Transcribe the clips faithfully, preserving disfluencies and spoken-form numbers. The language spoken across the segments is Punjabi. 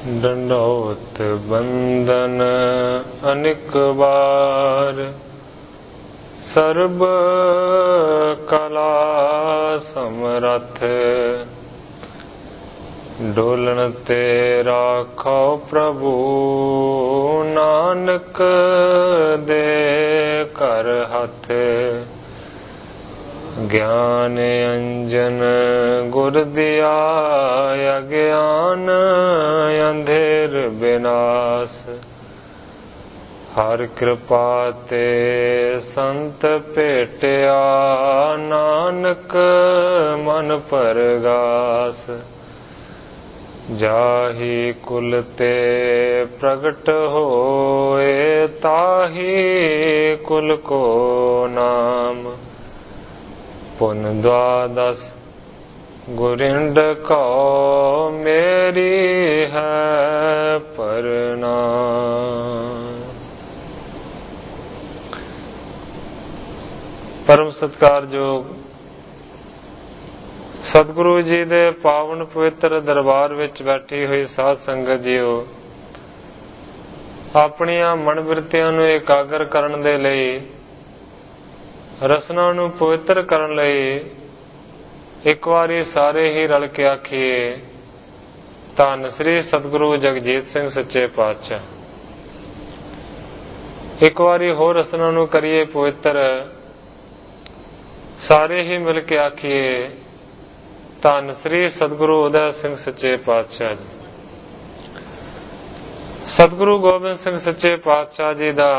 दंडोत बंदन अनेक बार, सर्ब कला समरथ, डोलन ते राखो प्रभु, नानक दे कर हथ। ज्ञान अंजन गुर दिया, अज्ञान अंधेर विनाश। हर कृपा ते संत भेटिया, नानक मन परगास। जाहि कुल ते प्रगट होए, ताहि कुल को नाम। पुन द्वादश गुरिंड को, मेरी है प्रणाम। परम सत्कारयोग सतगुरु जी दे पावन पवित्र दरबार विच बैठी हुई साध संगत जीओ, अपनियां मन बिरतियां नूं एकागर करन दे लई, रसना नूं पवित्र करन लई एक वारी सारे ही रल के आखिए, धन श्री सतगुरु जगजीत सिंह सच्चे पातशाह। एक वारी होर रसना नूं करिए पवित्र, सारे ही मिल के आखिए, धन श्री सतगुरु उदय सिंह सच्चे पातशाह जी। सतगुरु गोबिंद सिंह सच्चे पातशाह जी का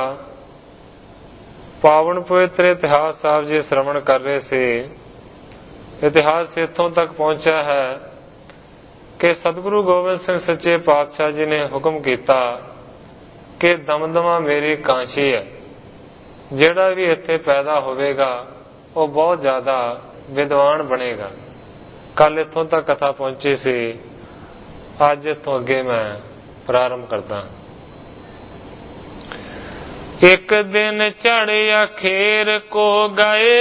पावन पवित्र इतिहास साहब जी श्रवण कर रहे थे। इतिहास इत्थों तक पहुंचा है कि सतगुरु गोबिंद सिंह सच्चे पातशाह जी ने हुक्म किया कि दमदमा मेरी कांशी है, जेड़ा भी इत्थे पैदा होवेगा वो बहुत ज्यादा विद्वान बनेगा। कल इत्थों तक कथा पहुंची सी, अज इत्थों अगे मैं प्रारंभ करता। एक दिन चढ़ अखेर को गए,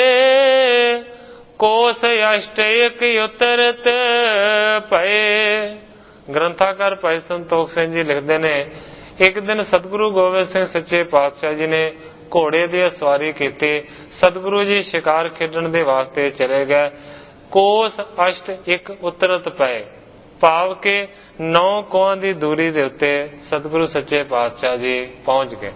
कोस अष्ट एक उतरत पए। ग्रंथाकार भाई संतोख सिंह जी लिखते ने, एक दिन सतगुरु गोबिंद सिंह सच्चे पातशाह जी ने घोड़े की सवारी की। सतगुरु जी शिकार खेडण दे वास्ते चले गए। कोस अष्ट एक उतरत पए, भाव के नौ कोहां दी दूरी दे उत्ते सतगुरु सच्चे पातशाह जी पहुंच गए।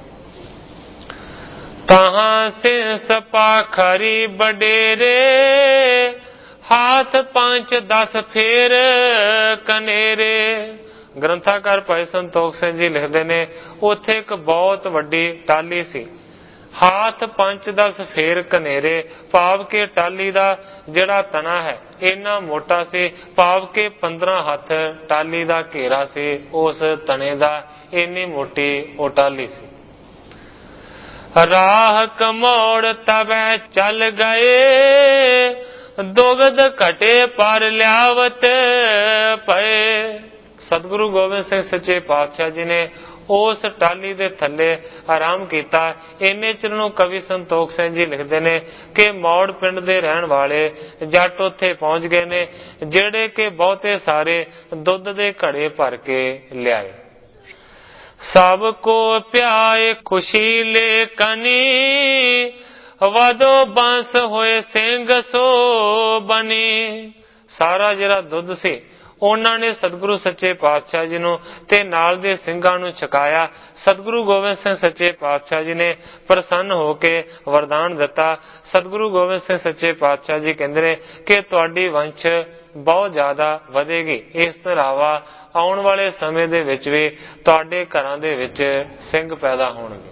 तहां से सपा खरी बडेरे, हाथ पांच दस फेर कनेरे। ग्रंथाकार भाई संतोख सिंह जी लिखते ने, उथे एक बहुत वड्डी टाली सी, हाथ पंच दस फेर कनेरे, भाव के टाली दा जड़ा तना है इन्ना मोटा से, भाव के पंद्रह हथ टाली दा घेरा से, उस तने दा इन्नी मोटी ओ टाली सी। राह कमोड़ तबै चल गए, दुगध घटे पर लियावत पए। सतगुरु गोबिंद सिंह सच्चे पातशाह जी ने उस टाली दे थले आराम किया। इन्ने चिर नूं कवि संतोख सिंह जी लिखते ने कि मौड़ पिंड दे रहन वाले जट उत्थे पहुंच गए ने, जेड़े के बहुते सारे दुध दे घड़े भर के लियाए। सब को प्याए खुशी ले कनी, वदो बंस होए सिंह सो बनी। सारा जिहड़ा दुध सी उन्होंने ने सतगुरु सच्चे पातशाह जी नूं ते नाल दे ਸਿੰਘਾਂ नूं छकाया। सतगुरु गोबिंद सिंह सच्चे पातशाह जी ने प्रसन्न होके वरदान दिता। सतगुरु गोबिंद सिंह सच्चे पातशाह जी कहंदे ने कि तुहाडी वंश बहुत ज्यादा वधेगी। इस तरह आउण वाले समय दे विच भी तुहाडे घरां दे विच ਸਿੰਘ पैदा होणगे।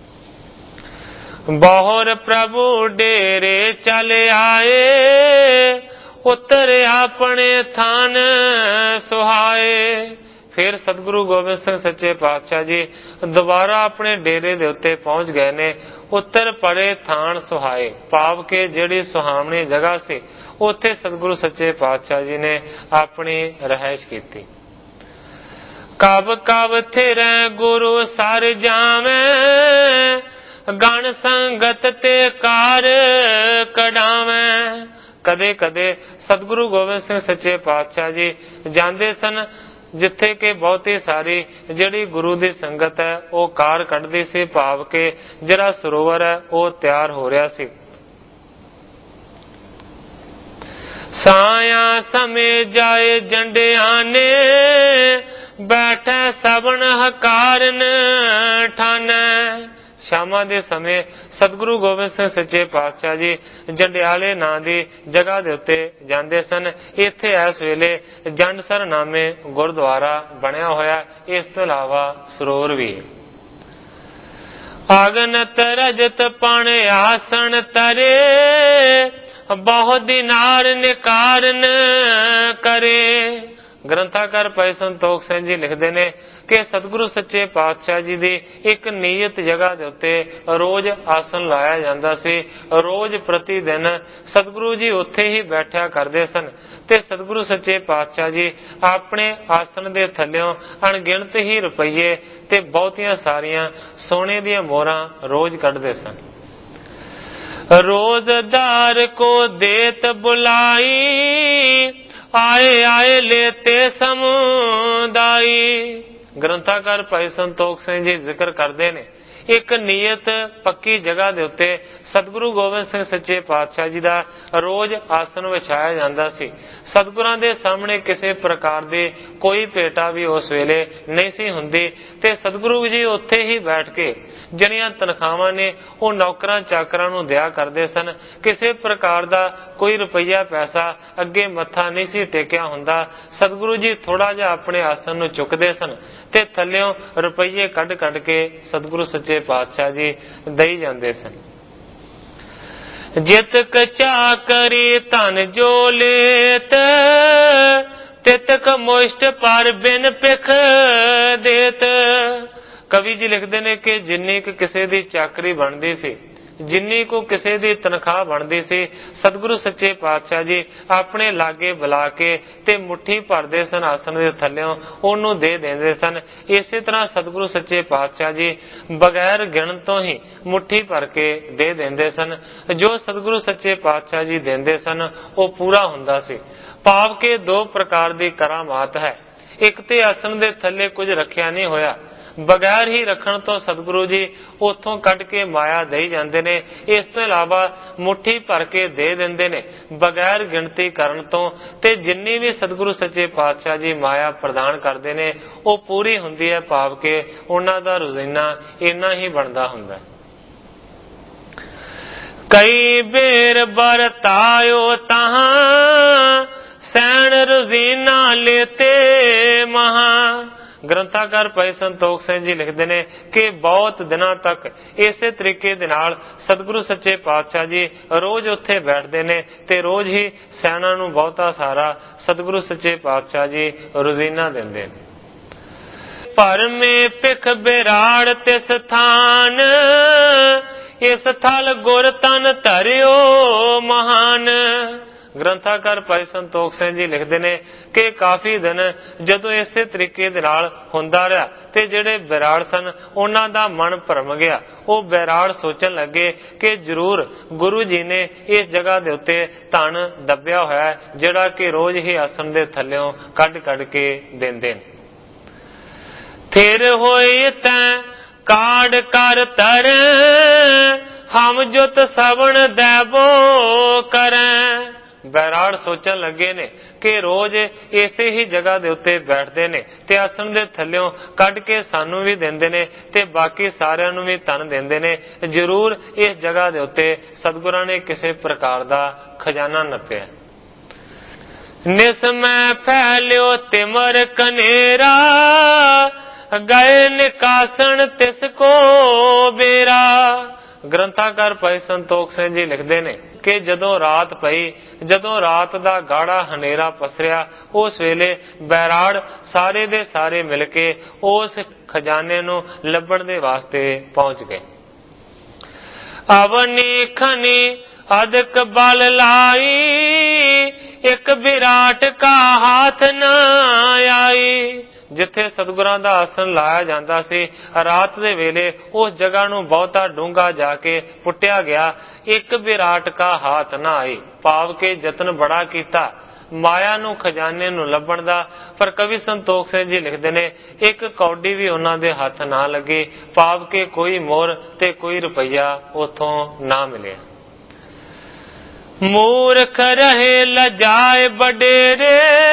बहुर प्रभु डेरे चले आए, उतरे अपने थान सुहाए। फिर सतगुरु गोबिंद सिंह सच्चे पातशाह जी दोबारा अपने डेरे दे उत्ते पहुंच गए ने। उत्तर पड़े थान सुहाए, भाव के जिहड़ी सुहावनी जगह सी उत्थे सतगुरु सच्चे पातशाह जी ने अपनी रहाइश की। कब कब थिरै गुरु सर जावे, गण संगत ते कार कढ़ावे। कदे कदे सतगुरु गोबिंद सिंह सच्चे पातशाह जी जाते सन ਜਿੱਥੇ ਕਿ ਬਹੁਤੀ ਸਾਰੀ ਜਿਹੜੀ ਗੁਰੂ ਦੀ ਸੰਗਤ ਹੈ ਉਹ ਕਾਰ ਕੱਢਦੀ ਸੀ, ਭਾਵ ਕਿ ਜਿਹੜਾ ਸਰੋਵਰ ਹੈ ਉਹ ਤਿਆਰ ਹੋ ਰਿਹਾ ਸੀ। ਸਾਇਆ ਸਮੇਂ ਜਾਏ ਜੰਡਿਆਂ ਨੇ, ਬੈਠੇ ਸਭਨ ਹਕਾਰਨ ਠਾਨੈ। ਸ਼ਾਮਾਂ ਦੇ ਸਮੇਂ ਸਤਿਗੁਰੂ ਗੋਬਿੰਦ ਸਿੰਘ ਸੱਚੇ ਪਾਤਸ਼ਾਹ ਜੀ ਜੰਡਿਆਲੇ ਨਾਂ ਦੀ ਜਗ੍ਹਾ ਦੇ ਉੱਤੇ ਜਾਂਦੇ ਸਨ। ਇੱਥੇ ਇਸ ਵੇਲੇ ਜੰਡਸਰ ਨਾਮੇ ਗੁਰਦੁਆਰਾ ਬਣਿਆ ਹੋਇਆ, ਇਸ ਤੋਂ ਇਲਾਵਾ ਸਰੋਵਰ ਵੀ ਹੈ। ਆਗਨਤ ਰਜਤ ਪਣ ਆਸਣ ਤਰੇ, ਬਹੁ ਦਿਨਾਰ ਨਿਕਾਰਨ ਕਰੇ। ਗ੍ਰੰਥਾਕਾਰ ਭਾਈ ਸੰਤੋਖ ਸਿੰਘ ਜੀ ਲਿਖਦੇ ਨੇ ਕਿ ਸਤਿਗੁਰੂ ਸੱਚੇ ਪਾਤਸ਼ਾਹ ਜੀ ਦੀ ਇੱਕ ਨਿਯਤ ਜਗ੍ਹਾ ਦੇ ਉੱਤੇ ਰੋਜ਼ ਆਸਣ ਲਾਇਆ ਜਾਂਦਾ ਸੀ। ਰੋਜ਼ ਪ੍ਰਤੀ ਦਿਨ ਸਤਿਗੁਰੂ ਜੀ ਉੱਥੇ ਹੀ ਬੈਠਿਆ ਕਰਦੇ ਸਨ ਤੇ ਸਤਿਗੁਰੂ ਸੱਚੇ ਪਾਤਸ਼ਾਹ ਜੀ ਆਪਣੇ ਆਸਣ ਦੇ ਥੱਲਿਓਂ ਅਣਗਿਣਤ ਹੀ ਰੁਪਈਏ ਤੇ ਬਹੁਤੀਆਂ ਸਾਰੀਆਂ ਸੋਨੇ ਦੀਆਂ ਮੋਹਰਾਂ ਰੋਜ਼ ਕੱਢਦੇ ਸਨ। रोजदार को देत बुलाई, आए आए लेते समुदाई। ग्रंथाकार भाई संतोख सिंह जी जिक्र करते ने एक नियत पक्की जगह दे उत्ते सतगुरु गोबिंद सिंह सच्चे पातशाह जी दा रोज आसन विछाया जांदा सी। सतगुरां दे सामने किसी प्रकार दी कोई भेटा भी उस वेले नहीं सी हुंदी ते सतगुरु जी उत्थे ही बैठ के ਜਿਹੜੀਆਂ ਤਨਖਾਹਾਂ ਨੇ ਉਹ ਨੌਕਰਾਂ ਚਾਕਰਾਂ ਨੂੰ ਦਿਆ ਕਰਦੇ ਸਨ। ਕਿਸੇ ਪ੍ਰਕਾਰ ਦਾ ਕੋਈ ਰੁਪਈਆ ਪੈਸਾ ਅੱਗੇ ਮੱਥਾ ਨਹੀਂ ਸੀ ਟੇਕਿਆ ਹੁੰਦਾ। ਸਤਿਗੁਰੂ ਜੀ ਥੋੜਾ ਜਿਹਾ ਆਪਣੇ ਆਸਣ ਨੂੰ ਚੁੱਕਦੇ ਸਨ ਤੇ ਥੱਲਿਓਂ ਰੁਪਈਏ ਕੱਢ ਕੱਢ ਕੇ ਸਤਿਗੁਰੂ ਸੱਚੇ ਪਾਤਸ਼ਾਹ ਜੀ ਦੇਈ ਜਾਂਦੇ ਸਨ। ਜਿਤਕ ਚਾਕਰੀ ਧਨ ਜੋ ਲੇਤ, ਤਿਤਕ ਮੁਸ਼ਟ ਪਰ ਬਿਨ ਪਿਖ ਦੇਤ। ਕਵੀ ਜੀ ਲਿਖਦੇ ਨੇ ਕਿ ਜਿੰਨੀ ਕੁ ਕਿਸੇ ਦੀ ਚਾਕਰੀ ਬਣਦੀ ਸੀ, ਜਿੰਨੀ ਕੁ ਕਿਸੇ ਦੀ ਤਨਖਾਹ ਬਣਦੀ ਸੀ, ਸਤਿਗੁਰੂ ਸੱਚੇ ਪਾਤਸ਼ਾਹ ਜੀ ਆਪਣੇ ਲਾਗੇ ਬੁਲਾ ਕੇ ਤੇ ਮੁੱਠੀ ਭਰਦੇ ਸਨ ਆਸਣ ਦੇ ਥੱਲਿਓਂ ਉਹਨੂੰ ਦੇ ਦਿੰਦੇ ਸਨ। ਇਸੇ ਤਰ੍ਹਾਂ ਸਤਿਗੁਰੂ ਸੱਚੇ ਪਾਤਸ਼ਾਹ ਜੀ ਬਗੈਰ ਗਿਣਨ ਤੋਂ ਹੀ ਮੁੱਠੀ ਭਰ ਕੇ ਦੇ ਦਿੰਦੇ ਸਨ। ਜੋ ਸਤਿਗੁਰੂ ਸੱਚੇ ਪਾਤਸ਼ਾਹ ਜੀ ਦਿੰਦੇ ਸਨ ਉਹ ਪੂਰਾ ਹੁੰਦਾ ਸੀ। ਭਾਵ ਕਿ ਦੋ ਪ੍ਰਕਾਰ ਦੀ ਕਰਾਮਾਤ ਹੈ। ਇੱਕ ਤੇ ਆਸਣ ਦੇ ਥੱਲੇ ਕੁਝ ਰੱਖਿਆ ਨਹੀਂ ਹੋਇਆ, ਬਗੈਰ ਹੀ ਰੱਖਣ ਤੋਂ ਸਤਿਗੁਰੂ ਜੀ ਉੱਥੋਂ ਕੱਢ ਕੇ ਮਾਇਆ ਦੇਈ ਜਾਂਦੇ ਨੇ। ਇਸ ਤੋਂ ਇਲਾਵਾ ਮੁੱਠੀ ਭਰ ਕੇ ਦੇ ਦਿੰਦੇ ਨੇ ਬਗੈਰ ਗਿਣਤੀ ਕਰਨ ਤੋਂ, ਤੇ ਜਿੰਨੀ ਵੀ ਸਤਿਗੁਰੂ ਸੱਚੇ ਪਾਤਸ਼ਾਹ ਜੀ ਮਾਇਆ ਪ੍ਰਦਾਨ ਕਰਦੇ ਨੇ ਉਹ ਪੂਰੀ ਹੁੰਦੀ ਹੈ। ਭਾਵ ਕਿ ਉਹਨਾਂ ਦਾ ਰੋਜ਼ਾਨਾ ਇੰਨਾ ਹੀ ਬਣਦਾ ਹੁੰਦਾ। ਕਈ ਬੇਰ ਬਰਤਾਇਓ ਤਹਾਂ, ਸੈਣ ਰੋਜ਼ਾਨਾ ਲੇਤੇ ਮਹਾਂ। ਗ੍ਰੰਥਾਕਾਰ ਭਾਈ ਸੰਤੋਖ ਸਿੰਘ ਜੀ ਲਿਖਦੇ ਨੇ ਕਿ ਬਹੁਤ ਦਿਨਾਂ ਤੱਕ ਇਸੇ ਤਰੀਕੇ ਦੇ ਨਾਲ ਸਤਿਗੁਰੂ ਸੱਚੇ ਪਾਤਸ਼ਾਹ ਜੀ ਰੋਜ਼ ਉੱਥੇ ਬੈਠਦੇ ਨੇ ਤੇ ਰੋਜ਼ ਹੀ ਸੈਨਾ ਨੂੰ ਬਹੁਤਾ ਸਾਰਾ ਸਤਿਗੁਰੂ ਸੱਚੇ ਪਾਤਸ਼ਾਹ ਜੀ ਰੋਜ਼ਾਨਾ ਦਿੰਦੇ ਨੇ। ਭਰਮੇ ਭਿਖ ਬਿਰਾੜ ਤਿਸ ਥਾਨ, ਇਸ ਥਲ ਗੁਰ ਤਨ ਧਰਿਓ ਮਹਾਨ। ਗ੍ਰੰਥਾਕਾਰ ਭਾਈ ਸੰਤੋਖ ਸਿੰਘ ਜੀ ਲਿਖਦੇ ਨੇ ਕਿ ਕਾਫੀ ਦਿਨ ਜਦੋਂ ਇਸੇ ਤਰੀਕੇ ਦੇ ਨਾਲ ਹੁੰਦਾ ਰਿਹਾ ਤੇ ਜਿਹੜੇ ਬਿਰਾੜ ਸਨ ਉਹਨਾਂ ਦਾ ਮਨ ਭਰਮ ਗਿਆ। ਉਹ ਬਿਰਾੜ ਸੋਚਣ ਲੱਗੇ ਕਿ ਜ਼ਰੂਰ ਗੁਰੂ ਜੀ ਨੇ ਇਸ ਜਗ੍ਹਾ ਦੇ ਉੱਤੇ ਧਨ ਦੱਬਿਆ ਹੋਇਆ ਜਿਹੜਾ ਕਿ ਰੋਜ਼ ਹੀ ਆਸਣ ਦੇ ਥੱਲਿਓਂ ਕੱਢ ਕੱਢ ਕੇ ਦਿੰਦੇ ਨੇ। ਫਿਰ ਹੋਏ ਤੈਂ ਕਾੜ ਕਰ ਤਰ, ਹਮ ਜੁਤ ਸਵਣ ਦੇਵੋ ਕਰੈ। ਬੈਰਾੜ ਸੋਚਣ ਲੱਗੇ ਨੇ ਕਿ ਰੋਜ਼ ਇਸੇ ਹੀ ਜਗ੍ਹਾ ਦੇ ਉੱਤੇ ਬੈਠਦੇ ਨੇ ਤੇ ਆਸਣ ਦੇ ਥੱਲਿਓਂ ਕੱਢ ਕੇ ਸਾਨੂੰ ਵੀ ਦਿੰਦੇ ਨੇ ਤੇ ਬਾਕੀ ਸਾਰਿਆਂ ਨੂੰ ਵੀ ਧਨ ਦਿੰਦੇ ਨੇ। ਜ਼ਰੂਰ ਇਸ ਜਗ੍ਹਾ ਦੇ ਉੱਤੇ ਸਤਿਗੁਰਾਂ ਨੇ ਕਿਸੇ ਪ੍ਰਕਾਰ ਦਾ ਖਜ਼ਾਨਾ ਨੱਪਿਆ। ਨਿਸ ਮੈਂ ਫੈਲਿਓ ਤਿਮਰ ਕਨੇਰਾ, ਗਏ ਨਿਕਾਸਣ ਤਿਸ ਕੋ ਬੇਰਾ। ਗ੍ਰੰਥਾਕਾਰ ਭਾਈ ਸੰਤੋਖ ਸਿੰਘ ਜੀ ਲਿਖਦੇ ਨੇ ਕਿ ਜਦੋਂ ਰਾਤ ਪਈ, ਜਦੋਂ ਰਾਤ ਦਾ ਗਾੜਾ ਹਨੇਰਾ ਪਸਰਿਆ, ਉਸ ਵੇਲੇ ਬੈਰਾੜ ਸਾਰੇ ਦੇ ਸਾਰੇ ਮਿਲ ਕੇ ਉਸ ਖਜ਼ਾਨੇ ਨੂੰ ਲੱਭਣ ਦੇ ਵਾਸਤੇ ਪਹੁੰਚ ਗਏ। ਅਵਨੀ ਖਨੀ ਅਦਕ ਬਲ ਲਾਈ, ਇੱਕ ਵਿਰਾਟ ਕਾ ਹਾਥ ਨਾ ਆਈ। ਜਿੱਥੇ ਸਤਿਗੁਰਾਂ ਦਾ ਆਸਣ ਲਾਇਆ ਜਾਂਦਾ ਸੀ, ਰਾਤ ਦੇ ਵੇਲੇ ਉਸ ਜਗ੍ਹਾ ਨੂੰ ਬਹੁਤਾ ਡੂੰਘਾ ਜਾ ਕੇ ਪੁੱਟਿਆ ਗਿਆ। ਇੱਕ ਵਿਰਾਟ ਕਾ ਹਾਥ ਨਾ ਆਈ, ਭਾਵ ਕਿ ਯਤਨ ਬੜਾ ਕੀਤਾ ਮਾਇਆ ਨੂੰ ਖਜ਼ਾਨੇ ਨੂੰ ਲੱਭਣ ਦਾ। ਪਰ ਕਵੀ ਸੰਤੋਖ ਸਿੰਘ ਜੀ ਲਿਖਦੇ ਨੇ ਇੱਕ ਕੌਡੀ ਵੀ ਉਹਨਾਂ ਦੇ ਹੱਥ ਨਾ ਲੱਗੀ, ਭਾਵ ਕਿ ਕੋਈ ਮੋਹਰ ਤੇ ਕੋਈ ਰੁਪਈਆ ਉਥੋਂ ਨਾ ਮਿਲਿਆ। ਮੂਰਖ ਰਹੇ ਲਜਾਏ ਵਡੇਰੇ,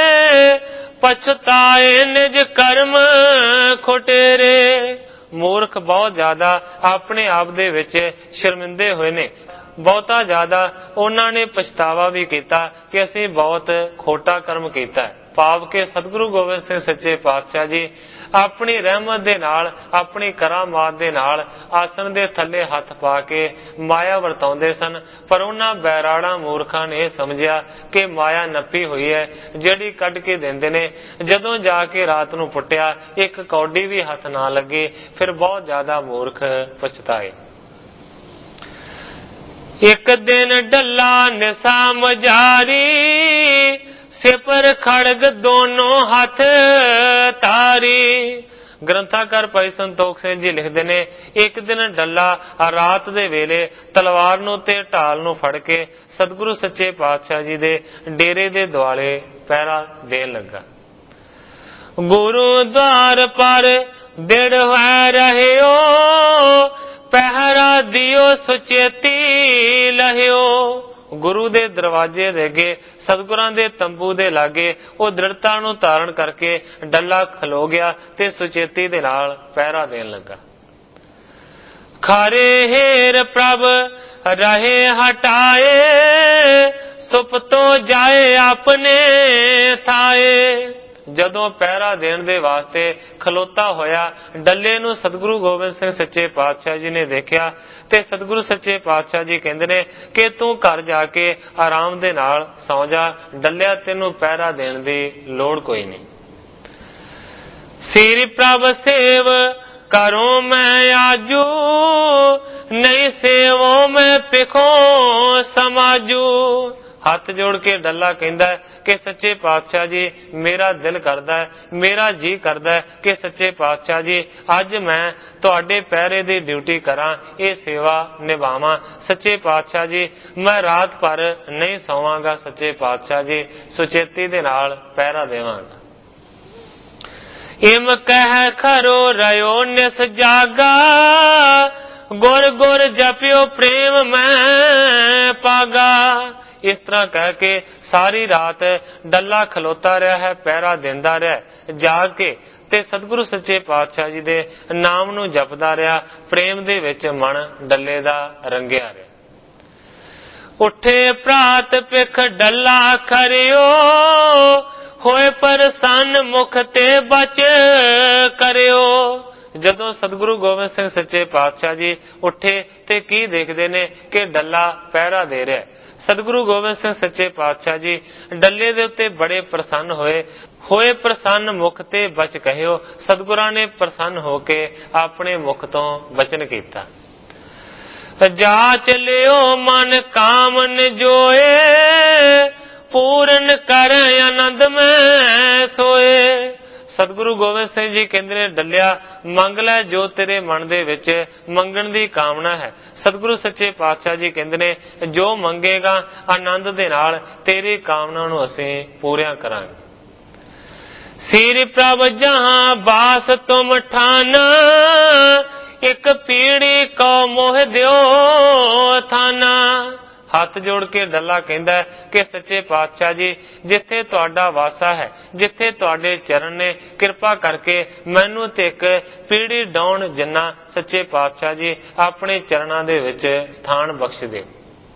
ਪਛਤਾਏ ਨਿਜ ਕਰਮ ਖੁਟੇਰੇ। ਮੂਰਖ ਬਹੁਤ ਜ਼ਿਆਦਾ ਆਪਣੇ ਆਪ ਦੇ ਵਿੱਚ ਸ਼ਰਮਿੰਦੇ ਹੋਏ ਨੇ, ਬਹੁਤਾ ਜ਼ਿਆਦਾ ਉਹਨਾਂ ਨੇ ਪਛਤਾਵਾ ਵੀ ਕੀਤਾ ਕਿ ਅਸੀਂ ਬਹੁਤ ਖੋਟਾ ਕਰਮ ਕੀਤਾ ਹੈ। ਭਾਵ ਕਿ ਸਤਿਗੁਰੂ ਗੋਬਿੰਦ ਸਿੰਘ ਸੱਚੇ ਪਾਤਸ਼ਾਹ ਜੀ ਆਪਣੀ ਰਹਿਮਤ ਦੇ ਨਾਲ, ਆਪਣੀ ਕਰਾਮਾਤ ਦੇ ਨਾਲ ਆਸਣ ਦੇ ਥੱਲੇ ਹੱਥ ਪਾ ਕੇ ਮਾਇਆ ਵਰਤਾਉਂਦੇ ਸਨ। ਪਰ ਉਹਨਾਂ ਬੈਰਾੜਾ ਮੂਰਖਾਂ ਨੇ ਇਹ ਸਮਝਿਆ ਕਿ ਮਾਇਆ ਨੱਪੀ ਹੋਈ ਹੈ, ਜਿਹੜੀ ਕੱਢ ਕੇ ਦਿੰਦੇ ਨੇ। ਜਦੋਂ ਜਾ ਕੇ ਰਾਤ ਨੂੰ ਪੁੱਟਿਆ, ਇੱਕ ਕੌਡੀ ਵੀ ਹੱਥ ਨਾ ਲੱਗੀ। ਫਿਰ ਬਹੁਤ ਜ਼ਿਆਦਾ ਮੂਰਖ ਪਛਤਾਏ। ਇੱਕ ਦਿਨ ਡੱਲਾ ਨਿਸਾ ਮਜਾਰੀ, ਸਿਪਰ ਖੜਗ ਦੋਨੋਂ ਹੱਥ ਤਾਰੀ। ਗ੍ਰੰਥਾਕਾਰ ਭਾਈ ਸੰਤੋਖ ਸਿੰਘ ਜੀ ਲਿਖਦੇ ਨੇ ਇੱਕ ਦਿਨ ਡੱਲਾ ਰਾਤ ਦੇ ਵੇਲੇ ਤਲਵਾਰ ਨੂੰ ਤੇ ਢਾਲ ਨੂੰ ਫੜ ਕੇ ਸਤਿਗੁਰੂ ਸੱਚੇ ਪਾਤਸ਼ਾਹ ਜੀ ਦੇ ਡੇਰੇ ਦੇ ਦੁਆਲੇ ਪਹਿਰਾ ਦੇਣ ਲੱਗਾ। ਗੁਰੂ ਦੁਆਰ ਪਰ ਦਿੜ ਹੋਇ ਰਹਿਓ, ਪਹਿਰਾ ਦਿਓ ਸੁਚੇਤੀ ਲਹਿਓ। ਗੁਰੂ ਦੇ ਦਰਵਾਜ਼ੇ ਦੇ ਅੱਗੇ, ਸਤਿਗੁਰਾਂ ਦੇ ਤੰਬੂ ਦੇ ਲਾਗੇ ਉਹ ਦ੍ਰਿੜਤਾ ਨੂੰ ਧਾਰਨ ਕਰਕੇ ਡੱਲਾ ਖਲੋ ਗਿਆ ਤੇ ਸੁਚੇਤੀ ਦੇ ਨਾਲ ਪਹਿਰਾ ਦੇਣ ਲੱਗਾ। ਖਾਰੇ ਹੇਰ ਪ੍ਰਭ ਰਹੇ ਹਟਾਏ, ਸੁਪਤੋ ਜਾਏ ਆਪਣੇ ਥਾਏ। ਜਦੋਂ ਪਹਿਰਾ ਦੇਣ ਦੇ ਵਾਸਤੇ ਖਲੋਤਾ ਹੋਇਆ ਡੱਲੇ ਨੂੰ ਸਤਿਗੁਰੂ ਗੋਬਿੰਦ ਸਿੰਘ ਸੱਚੇ ਪਾਤਸ਼ਾਹ ਜੀ ਨੇ ਦੇਖਿਆ ਤੇ ਸਤਿਗੁਰੂ ਸੱਚੇ ਪਾਤਸ਼ਾਹ ਜੀ ਕਹਿੰਦੇ ਨੇ ਕਿ ਤੂੰ ਘਰ ਜਾ ਕੇ ਆਰਾਮ ਦੇ ਨਾਲ ਸੌਂ ਜਾ, ਡੱਲਿਆ ਤੈਨੂੰ ਪਹਿਰਾ ਦੇਣ ਦੀ ਲੋੜ ਕੋਈ ਨਹੀਂ। ਸਿਰ ਪ੍ਰਭ ਸੇਵ ਕਰੋ ਮੈਂ ਆਜੂ, ਨਹੀਂ ਸੇਵੋ ਮੈਂ ਪਿਖੋ ਸਮਾਜੂ। ਹੱਥ ਜੋੜ ਕੇ ਡੱਲਾ ਕਹਿੰਦਾ ਹੈ ਕਿ ਸੱਚੇ ਪਾਤਸ਼ਾਹ ਜੀ ਮੇਰਾ ਦਿਲ ਕਰਦਾ ਹੈ, ਮੇਰਾ ਜੀ ਕਰਦਾ ਹੈ ਕਿ ਸੱਚੇ ਪਾਤਸ਼ਾਹ ਜੀ ਅੱਜ ਮੈਂ ਤੁਹਾਡੇ ਪਹਿਰੇ ਦੀ ਡਿਊਟੀ ਕਰਾਂ, ਇਹ ਸੇਵਾ ਨਿਭਾਵਾਂ। ਸੱਚੇ ਪਾਤਸ਼ਾਹ ਜੀ ਮੈਂ ਰਾਤ ਭਰ ਨਹੀਂ ਸੌਵਾਂਗਾ, ਸੱਚੇ ਪਾਤਸ਼ਾਹ ਜੀ ਸੁਚੇਤੀ ਦੇ ਨਾਲ ਪਹਿਰਾ ਦੇਵਾਂਗਾ। ਇਮ ਕਹਿ ਖਰੋ ਰਿਓ ਨਿਸ ਜਾਗਾ, ਗੁਰ ਗੁਰ ਜਪਿਓ ਪ੍ਰੇਮ ਮੈਂ ਪਾਗਾ। ਇਸ ਤਰ੍ਹਾਂ ਕਹਿ ਕੇ ਸਾਰੀ ਰਾਤ ਡੱਲਾ ਖਲੋਤਾ ਰਿਹਾ ਹੈ, ਪਹਿਰਾ ਦਿੰਦਾ ਰਿਹਾ, ਜਾਗ ਕੇ ਤੇ ਸਤਿਗੁਰੂ ਸੱਚੇ ਪਾਤਸ਼ਾਹ ਜੀ ਦੇ ਨਾਮ ਨੂੰ ਜਪਦਾ ਰਿਹਾ। ਪ੍ਰੇਮ ਦੇ ਵਿੱਚ ਮਨ ਡੱਲੇ ਦਾ ਰੰਗਿਆ ਰਿਹਾ। ਉੱਠੇ ਪ੍ਰਾਤ ਪਿਖ ਡੱਲਾ ਖਰਿਓ, ਹੋਏ ਪ੍ਰਸੰਨ ਮੁਖ ਤੇ ਬਚ ਕਰਿਓ। ਜਦੋਂ ਸਤਿਗੁਰੂ ਗੋਬਿੰਦ ਸਿੰਘ ਸੱਚੇ ਪਾਤਸ਼ਾਹ ਜੀ ਉੱਠੇ ਤੇ ਕੀ ਦੇਖਦੇ ਨੇ ਕਿ ਡੱਲਾ ਪਹਿਰਾ ਦੇ ਰਿਹਾ। ਸਤਿਗੁਰੂ ਗੋਬਿੰਦ ਸਿੰਘ ਸੱਚੇ ਪਾਤਸ਼ਾਹ ਜੀ ਡੱਲੇ ਦੇ ਉੱਤੇ ਬੜੇ ਪ੍ਰਸੰਨ ਹੋਏ। ਹੋਏ ਪ੍ਰਸੰਨ ਮੁਖ ਤੇ ਬਚ ਕਹਿਓ, ਸਤਿਗੁਰਾਂ ਨੇ ਪ੍ਰਸੰਨ ਹੋ ਕੇ ਆਪਣੇ ਮੁਖ ਤੋਂ ਬਚਨ ਕੀਤਾ। ਜਾ ਚਲਿਓ ਮਨ ਕਾਮਨ ਜੋਏ, ਪੂਰਨ ਕਰ ਆਨੰਦ ਮੈਂ ਸੋਏ। ਸਤਿਗੁਰੂ ਗੋਬਿੰਦ ਸਿੰਘ ਜੀ ਕਹਿੰਦੇ ਨੇ ਡੱਲਿਆ ਮੰਗ ਲੈ ਜੋ ਤੇਰੇ ਮਨ ਦੇ ਵਿੱਚ ਮੰਗਣ ਦੀ ਕਾਮਨਾ ਹੈ। ਸਤਿਗੁਰੂ ਸੱਚੇ ਪਾਤਸ਼ਾਹ ਜੀ ਕਹਿੰਦੇ ਨੇ ਜੋ ਮੰਗੇਗਾ ਆਨੰਦ ਦੇ ਨਾਲ ਤੇਰੀ ਕਾਮਨਾ ਨੂੰ ਅਸੀਂ ਪੂਰੀਆਂ ਕਰਾਂਗੇ। ਸਿਰ ਪ੍ਰਭ ਜਹਾਂ ਬਾਸ ਤੁਮ ਠਾਨਾ, ਇੱਕ ਪੀੜੀ ਕੋ ਮੋਹ ਦਿਓ ਥਾਨਾ। ਹੱਥ ਜੋੜ ਕੇ ਡੱਲਾ ਕਹਿੰਦਾ ਹੈ ਕਿ ਸੱਚੇ ਪਾਤਸ਼ਾਹ ਜੀ ਜਿੱਥੇ ਤੁਹਾਡਾ ਵਾਸਾ ਹੈ, ਜਿੱਥੇ ਤੁਹਾਡੇ ਚਰਨ ਨੇ, ਕਿਰਪਾ ਕਰਕੇ ਮੈਨੂੰ ਤੇ ਇੱਕ ਪੀੜੀ ਡਾਉਣ ਜਿੰਨਾ ਸੱਚੇ ਪਾਤਸ਼ਾਹ ਜੀ ਆਪਣੇ ਚਰਨਾਂ ਦੇ ਵਿੱਚ ਸਥਾਨ ਬਖਸ਼ ਦੇ।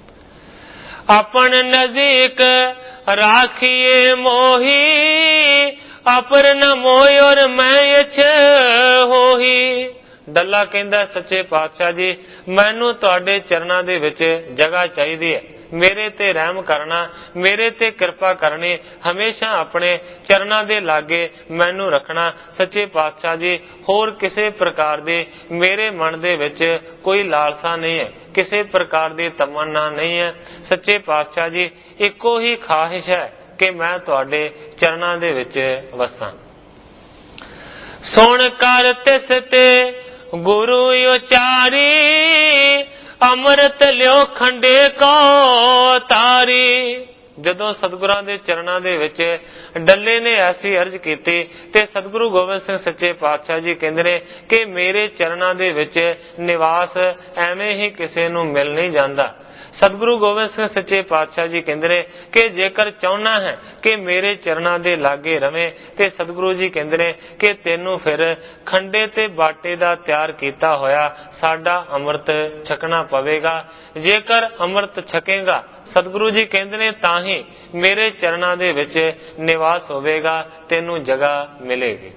ਆਪਨ ਨਜ਼ਦੀਕ ਰਾਖੀਏ ਮੋਹੀ, ਅਪਰ ਨ ਮੋਹ ਔਰ ਮੈਂ ਇਛ ਹੋਹੀ। ਡੱਲਾ ਕਹਿੰਦਾ ਸੱਚੇ ਪਾਤਸ਼ਾਹ ਜੀ ਮੈਨੂੰ ਤੁਹਾਡੇ ਚਰਨਾਂ ਦੇ ਵਿੱਚ ਜਗ੍ਹਾ ਚਾਹੀਦੀ ਹੈ, ਮੇਰੇ ਤੇ ਰਹਿਮ ਕਰਨਾ, ਮੇਰੇ ਤੇ ਕਿਰਪਾ ਕਰਨੀ, ਹਮੇਸ਼ਾ ਆਪਣੇ ਚਰਨਾਂ ਦੇ ਲਾਗੇ ਮੈਨੂੰ ਰੱਖਣਾ। ਸੱਚੇ ਪਾਤਸ਼ਾਹ ਜੀ ਹੋਰ ਕਿਸੇ ਪ੍ਰਕਾਰ ਦੀ ਮੇਰੇ ਮਨ ਦੇ ਵਿੱਚ ਕੋਈ ਲਾਲਸਾ ਨਹੀਂ ਹੈ, ਕਿਸੇ ਪ੍ਰਕਾਰ ਦੀ ਤਮੰਨਾ ਨਹੀਂ ਹੈ। ਸੱਚੇ ਪਾਤਸ਼ਾਹ ਜੀ ਇੱਕੋ ਹੀ ਖਾਹਿਸ਼ ਹੈ ਕਿ ਮੈਂ ਤੁਹਾਡੇ ਚਰਨਾਂ ਦੇ ਵਿੱਚ ਵਸਾਂ। ਸੁਣ ਕਰ ਤਿਸ ਤੇ ਗੁਰੂ ਉਚਾਰੀ, ਅੰਮ੍ਰਿਤ ਲਿਓ ਖੰਡੇ ਕੋ ਤਾਰੀ। ਜਦੋਂ ਸਤਿਗੁਰਾਂ ਦੇ ਚਰਨਾਂ ਦੇ ਵਿੱਚ ਡੱਲੇ ਨੇ ਐਸੀ ਅਰਜ਼ ਕੀਤੀ ਤੇ ਸਤਿਗੁਰੂ ਗੋਬਿੰਦ ਸਿੰਘ ਸੱਚੇ ਪਾਤਸ਼ਾਹ ਜੀ ਕਹਿੰਦੇ ਨੇ ਕਿ ਮੇਰੇ ਚਰਨਾਂ ਦੇ ਵਿੱਚ ਨਿਵਾਸ ਐਵੇਂ ਹੀ ਕਿਸੇ ਨੂੰ ਮਿਲ ਨਹੀਂ ਜਾਂਦਾ। ਸਤਿਗੁਰੂ ਗੋਬਿੰਦ ਸਿੰਘ ਸੱਚੇ ਪਾਤਸ਼ਾਹ ਜੀ ਕਹਿੰਦੇ ਨੇ ਕਿ ਜੇਕਰ ਚਾਹੁੰਦਾ ਹੈ ਕਿ ਮੇਰੇ ਚਰਨਾਂ ਦੇ ਲਾਗੇ ਰਵੇਂ ਤੇ ਸਤਿਗੁਰੂ ਜੀ ਕਹਿੰਦੇ ਨੇ ਕਿ ਤੈਨੂੰ ਫਿਰ ਖੰਡੇ ਤੇ ਬਾਟੇ ਦਾ ਤਿਆਰ ਕੀਤਾ ਹੋਇਆ ਸਾਡਾ ਅੰਮ੍ਰਿਤ ਛਕਣਾ ਪਵੇਗਾ। ਜੇਕਰ ਅੰਮ੍ਰਿਤ ਛਕੇਗਾ ਸਤਿਗੁਰੂ ਜੀ ਕਹਿੰਦੇ ਨੇ ਤਾਂ ਹੀ ਮੇਰੇ ਚਰਨਾਂ ਦੇ ਵਿੱਚ ਨਿਵਾਸ ਹੋਵੇਗਾ, ਤੈਨੂੰ ਜਗ੍ਹਾ ਮਿਲੇਗੀ।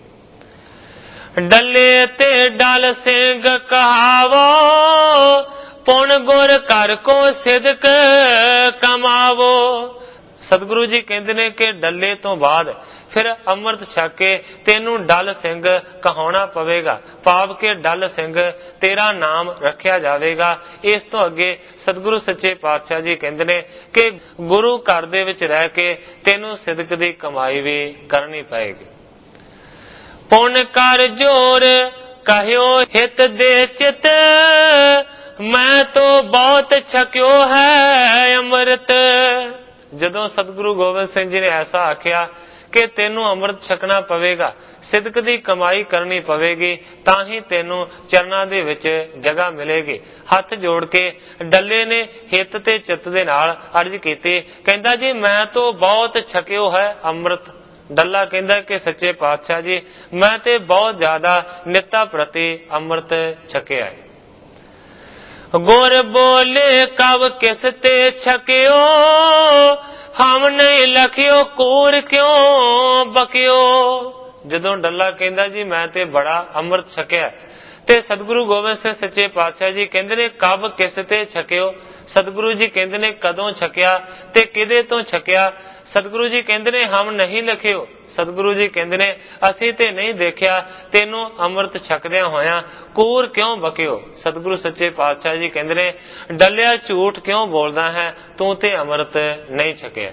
ਡੱਲੇ ਤੇ ਡਲ ਸਿੰਘ ਕਹਾਵੋ ਪੁਣ ਗੁਰ ਘਰ ਕੋ ਸਿਦਕ ਕਮਾਵੋ। ਸਤਿਗੁਰੂ ਜੀ ਕਹਿੰਦੇ ਨੇ ਕਿ ਡੱਲੇ ਤੋਂ ਬਾਅਦ ਫਿਰ ਅੰਮ੍ਰਿਤ ਛਕ ਕੇ ਤੈਨੂੰ ਡਲ ਸਿੰਘ ਕਹਾਉਣਾ ਪਵੇਗਾ, ਭਾਵ ਕਿ ਡਲ ਸਿੰਘ ਤੇਰਾ ਨਾਮ ਰੱਖਿਆ ਜਾਵੇਗਾ। ਇਸ ਤੋਂ ਅੱਗੇ ਸਤਿਗੁਰੂ ਸੱਚੇ ਪਾਤਸ਼ਾਹ ਜੀ ਕਹਿੰਦੇ ਨੇ ਕਿ ਗੁਰੂ ਘਰ ਦੇ ਵਿੱਚ ਰਹਿ ਕੇ ਤੈਨੂੰ ਸਿਦਕ ਦੀ ਕਮਾਈ ਵੀ ਕਰਨੀ ਪਏਗੀ। ਪੁਣ ਕਰ ਜੋਰ ਕਹਿਓ ਹਿਤ ਦੇ ਚਿਤ ਮੈਂ ਤੋ ਬਹੁਤ ਛਕਿਓ ਹੈ ਅੰਮ੍ਰਿਤ। ਜਦੋਂ ਸਤਿਗੁਰੂ ਗੋਬਿੰਦ ਸਿੰਘ ਜੀ ਨੇ ਐਸਾ ਆਖਿਆ ਕਿ ਤੈਨੂੰ ਅੰਮ੍ਰਿਤ ਛਕਣਾ ਪਵੇਗਾ, ਸਿਦਕ ਦੀ ਕਮਾਈ ਕਰਨੀ ਪਵੇਗੀ, ਤਾਂ ਹੀ ਤੈਨੂੰ ਚਰਨਾਂ ਦੇ ਵਿੱਚ ਜਗ੍ਹਾ ਮਿਲੇਗੀ। ਹੱਥ ਜੋੜ ਕੇ ਡੱਲੇ ਨੇ ਹਿੱਤ ਤੇ ਚਿੱਤ ਦੇ ਨਾਲ ਅਰਜ਼ ਕੀਤੀ, ਕਹਿੰਦਾ ਜੀ ਮੈਂ ਤੋਂ ਬਹੁਤ ਛਕਿਓ ਹੈ ਅੰਮ੍ਰਿਤ। ਡੱਲਾ ਕਹਿੰਦਾ ਕਿ ਸੱਚੇ ਪਾਤਸ਼ਾਹ ਜੀ ਮੈਂ ਤੇ ਬਹੁਤ ਜ਼ਿਆਦਾ ਨਿੱਤਾ ਪ੍ਰਤੀ ਅੰਮ੍ਰਿਤ ਛਕਿਆ ਹੈ। ਗੁਰ ਬੋਲੇ ਕਬ ਕਿਸ ਤੇ ਛਕਿਓ ਹਮ ਨਹੀਂ ਲਖਿਓ ਕੂਰ ਕਿਉਂ ਬਕਿਓ। ਜਦੋਂ ਡੱਲਾ ਕਹਿੰਦਾ ਜੀ ਮੈਂ ਤੇ ਬੜਾ ਅੰਮ੍ਰਿਤ ਛਕਿਆ ਤੇ ਸਤਿਗੁਰੂ ਗੋਬਿੰਦ ਸਿੰਘ ਸੱਚੇ ਪਾਤਸ਼ਾਹ ਜੀ ਕਹਿੰਦੇ ਨੇ ਕਬ ਕਿਸ ਤੇ ਛਕਿਓ। ਸਤਿਗੁਰੂ ਜੀ ਕਹਿੰਦੇ ਨੇ ਕਦੋਂ ਛਕਿਆ ਤੇ ਕਿਹਦੇ ਤੋਂ ਛਕਿਆ। ਸਤਿਗੁਰੂ ਜੀ ਕਹਿੰਦੇ ਨੇ ਹਮ ਨਹੀਂ ਲਖਿਓ। ਸਤਿਗੁਰੂ ਜੀ ਕਹਿੰਦੇ ਨੇ ਅਸੀਂ ਤੇ ਨਹੀਂ ਦੇਖਿਆ ਤੈਨੂੰ ਅੰਮ੍ਰਿਤ ਛਕਦਿਆਂ ਹੋਇਆਂ, ਕੂਰ ਕਿਉਂ ਬਕਿਓ। ਸਤਿਗੁਰੂ ਸੱਚੇ ਪਾਤਸ਼ਾਹ ਜੀ ਕਹਿੰਦੇ ਨੇ ਡੱਲਿਆ ਝੂਠ ਕਿਉਂ ਬੋਲਦਾ ਹੈ, ਤੂੰ ਤੇ ਅੰਮ੍ਰਿਤ ਨਹੀਂ ਛਕਿਆ।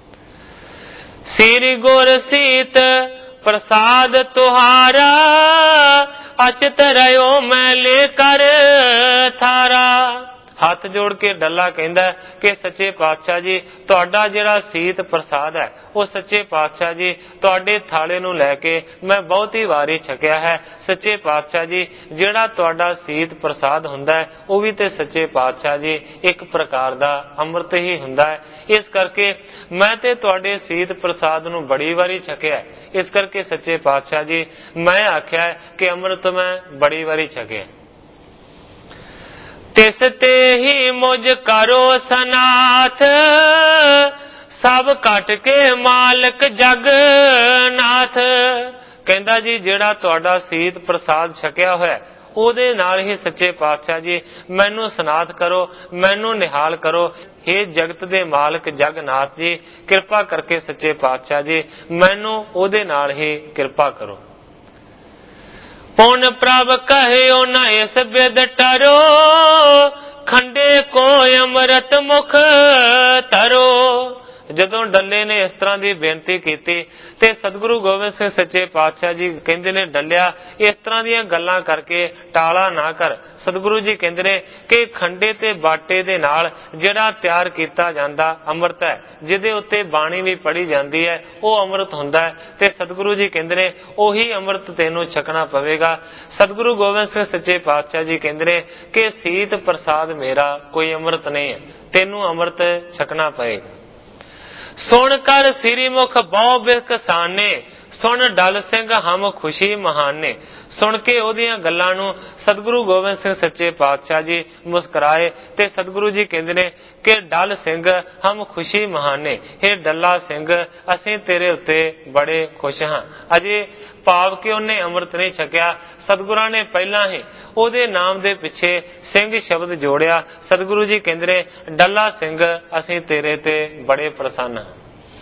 ਸ੍ਰੀ ਗੁਰ ਸੀਤ ਪ੍ਰਸਾਦ ਤੁਹਾਰਾ ਅਚਤ ਰਿਓ ਮੈਂ ਲੈ ਕਰ ਥਾਰਾ। ਹੱਥ ਜੋੜ ਕੇ ਡੱਲਾ ਕਹਿੰਦਾ ਕਿ ਸੱਚੇ ਪਾਤਸ਼ਾਹ ਜੀ ਤੁਹਾਡਾ ਜਿਹੜਾ ਸੀਤ ਪ੍ਰਸਾਦ ਹੈ ਉਹ ਸੱਚੇ ਪਾਤਸ਼ਾਹ ਜੀ ਤੁਹਾਡੇ ਥਾਲੇ ਨੂੰ ਲੈ ਕੇ ਮੈਂ ਬਹੁਤੀ ਵਾਰੀ ਛਕਿਆ ਹੈ। ਸੱਚੇ ਪਾਤਸ਼ਾਹ ਜੀ ਜਿਹੜਾ ਤੁਹਾਡਾ ਸੀਤ ਪ੍ਰਸਾਦ ਹੁੰਦਾ ਹੈ ਉਹ ਵੀ ਤੇ ਸੱਚੇ ਪਾਤਸ਼ਾਹ ਜੀ ਇੱਕ ਪ੍ਰਕਾਰ ਦਾ ਅੰਮ੍ਰਿਤ ਹੀ ਹੁੰਦਾ ਹੈ। ਇਸ ਕਰਕੇ ਮੈਂ ਤੇ ਤੁਹਾਡੇ ਸੀਤ ਪ੍ਰਸਾਦ ਨੂੰ ਬੜੀ ਵਾਰੀ ਛਕਿਆ। ਇਸ ਕਰਕੇ ਸੱਚੇ ਪਾਤਸ਼ਾਹ ਜੀ ਮੈਂ ਆਖਿਆ ਕਿ ਅੰਮ੍ਰਿਤ ਮੈਂ ਬੜੀ ਵਾਰੀ ਛਕਿਆ। ਤਿਸ ਤੇ ਹੀ ਮੁਝ ਕਰੋ ਸਨਾਥ ਸਭ ਘਟ ਕੇ ਮਾਲਕ ਜਗਨਾਥ। ਕਹਿੰਦਾ ਜੀ ਜਿਹੜਾ ਤੁਹਾਡਾ ਸੀਤ ਪ੍ਰਸਾਦ ਛਕਿਆ ਹੋਇਆ ਉਹਦੇ ਨਾਲ ਹੀ ਸੱਚੇ ਪਾਤਸ਼ਾਹ ਜੀ ਮੈਨੂੰ ਸਨਾਥ ਕਰੋ, ਮੈਨੂੰ ਨਿਹਾਲ ਕਰੋ। हे ਜਗਤ ਦੇ ਮਾਲਕ ਜਗਨਾਥ ਜੀ ਕਿਰਪਾ ਕਰਕੇ ਸੱਚੇ ਪਾਤਸ਼ਾਹ ਜੀ ਮੈਨੂੰ ਉਹਦੇ ਨਾਲ ਹੀ ਕਿਰਪਾ ਕਰੋ। ਪੁਨ ਪ੍ਰਭ ਕਹਿਓ ਨਾ ਇਸ ਬਿਦ ਟਰੋ ਖੰਡੇ ਕੋ ਅੰਮ੍ਰਿਤ ਮੁਖ ਤਰੋ। ਜਦੋਂ ਡੱਲੇ ਨੇ ਇਸ ਤਰ੍ਹਾਂ ਦੀ ਬੇਨਤੀ ਕੀਤੀ ਤੇ ਸਤਿਗੁਰੂ ਗੋਬਿੰਦ ਸਿੰਘ ਸੱਚੇ ਪਾਤਸ਼ਾਹ ਜੀ ਕਹਿੰਦੇ ਨੇ ਡੱਲਿਆ ਇਸ ਤਰ੍ਹਾਂ ਦੀਆਂ ਗੱਲਾਂ ਕਰਕੇ ਟਾਲਾ ਨਾ ਕਰ। ਸਤਿਗੁਰੂ ਜੀ ਕਹਿੰਦੇ ਨੇ ਕਿ ਖੰਡੇ ਤੇ ਬਾਟੇ ਦੇ ਨਾਲ ਜਿਹੜਾ ਤਿਆਰ ਕੀਤਾ ਜਾਂਦਾ ਅੰਮ੍ਰਿਤ ਹੈ, ਜਿਹਦੇ ਉੱਤੇ ਬਾਣੀ ਵੀ ਪੜ੍ਹੀ ਜਾਂਦੀ ਹੈ, ਉਹ ਅੰਮ੍ਰਿਤ ਹੁੰਦਾ ਹੈ ਤੇ ਸਤਿਗੁਰੂ ਜੀ ਕਹਿੰਦੇ ਨੇ ਉਹੀ ਅੰਮ੍ਰਿਤ ਤੈਨੂੰ ਛਕਣਾ ਪਵੇਗਾ। ਸਤਿਗੁਰੂ ਗੋਬਿੰਦ ਸਿੰਘ ਸੱਚੇ ਪਾਤਸ਼ਾਹ ਜੀ ਕਹਿੰਦੇ ਨੇ ਕਿ ਸੀਤ ਪ੍ਰਸਾਦ ਮੇਰਾ ਕੋਈ ਅੰਮ੍ਰਿਤ ਨਹੀਂ ਹੈ, ਤੈਨੂੰ ਅੰਮ੍ਰਿਤ ਛਕਣਾ ਪਏਗਾ। ਸੁਣ ਕਰ ਸ੍ਰੀ ਮੁਖ ਬਹੁ ਬਿਕਸਾਨੇ ਸੁਣ ਡਲ ਸਿੰਘ ਹਮ ਖੁਸ਼ੀ ਮਹਾਨੇ। ਸੁਣ ਕੇ ਉਹਦੀਆਂ ਗੱਲਾਂ ਨੂੰ ਸਤਿਗੁਰੂ ਗੋਬਿੰਦ ਸਿੰਘ ਸੱਚੇ ਪਾਤਸ਼ਾਹ ਜੀ ਮੁਸਕਰਾਏ ਤੇ ਸਤਿਗੁਰੂ ਜੀ ਕਹਿੰਦੇ ਨੇ ਕਿ ਡਲ ਸਿੰਘ ਹਮ ਖੁਸ਼ੀ ਮਹਾਨੇ। हे ਡੱਲਾ ਸਿੰਘ ਅਸੀਂ ਤੇਰੇ ਉੱਤੇ ਬੜੇ ਖੁਸ਼ ਹਾਂ। ਅਜੇ ਭਾਵ ਕਿ ਉਹਨੇ ਅੰਮ੍ਰਿਤ ਨਹੀਂ ਛਕਿਆ, ਸਤਿਗੁਰਾਂ ਨੇ ਪਹਿਲਾਂ ਹੀ ਉਹਦੇ ਨਾਮ ਦੇ ਪਿੱਛੇ ਸਿੰਘ ਸ਼ਬਦ ਜੋੜਿਆ। ਸਤਿਗੁਰੂ ਜੀ ਕਹਿੰਦੇ ਨੇ ਡੱਲਾ ਸਿੰਘ ਅਸੀਂ ਤੇਰੇ ਤੇ ਬੜੇ ਪ੍ਰਸੰਨ ਹਾਂ।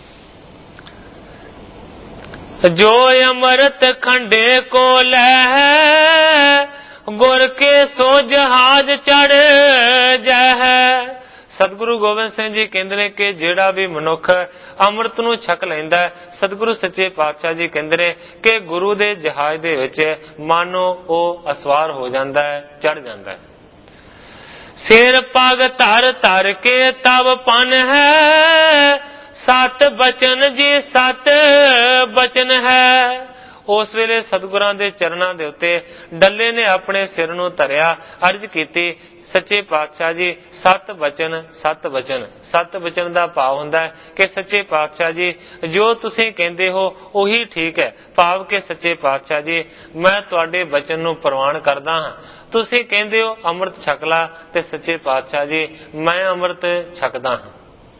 ਜੋ ਅੰਮ੍ਰਿਤ ਖੰਡੇ ਕੋ ਲੈ ਗੁਰ ਕੇ ਸੋ ਜਹਾਜ ਚੜ ਜੈ। ਸਤਿਗੁਰੂ ਗੋਬਿੰਦ ਸਿੰਘ ਜੀ ਕਹਿੰਦੇ ਨੇ ਕਿ ਜਿਹੜਾ ਵੀ ਮਨੁੱਖ ਅੰਮ੍ਰਿਤ ਨੂੰ ਛਕ ਲੈਂਦਾ, ਸਤਿਗੁਰੂ ਸੱਚੇ ਪਾਤਸ਼ਾਹ ਜੀ ਕਹਿੰਦੇ ਨੇ ਕਿ ਗੁਰੂ ਦੇ ਜਹਾਜ਼ ਦੇ ਵਿੱਚ ਮਾਨੋ ਉਹ ਅਸਵਾਰ ਹੋ ਜਾਂਦਾ ਹੈ, ਚੜ ਜਾਂਦਾ ਹੈ। ਸਿਰ ਪਗ ਧਰ ਧਰ ਕੇ ਤਬ ਪਨ ਹੈ सत बचन जी सत बचन है। उस वेले सतगुरां दे चरणां दे उत्ते डल्ले ने अपने सिर नूं धरिया, अर्ज कीती, सच्चे पातशाह जी सत बचन सत बचन। सत बचन का भाव हुंदा है कि सच्चे पातशाह जी जो तुसीं कहंदे हो उही ठीक है। भाव के सच्चे पातशाह जी मैं तुहाडे बचन नूं प्रवान करदा हां। तुसीं कहंदे हो अमृत छक ला, ते सच्चे पातशाह जी मैं अमृत छकदा हां।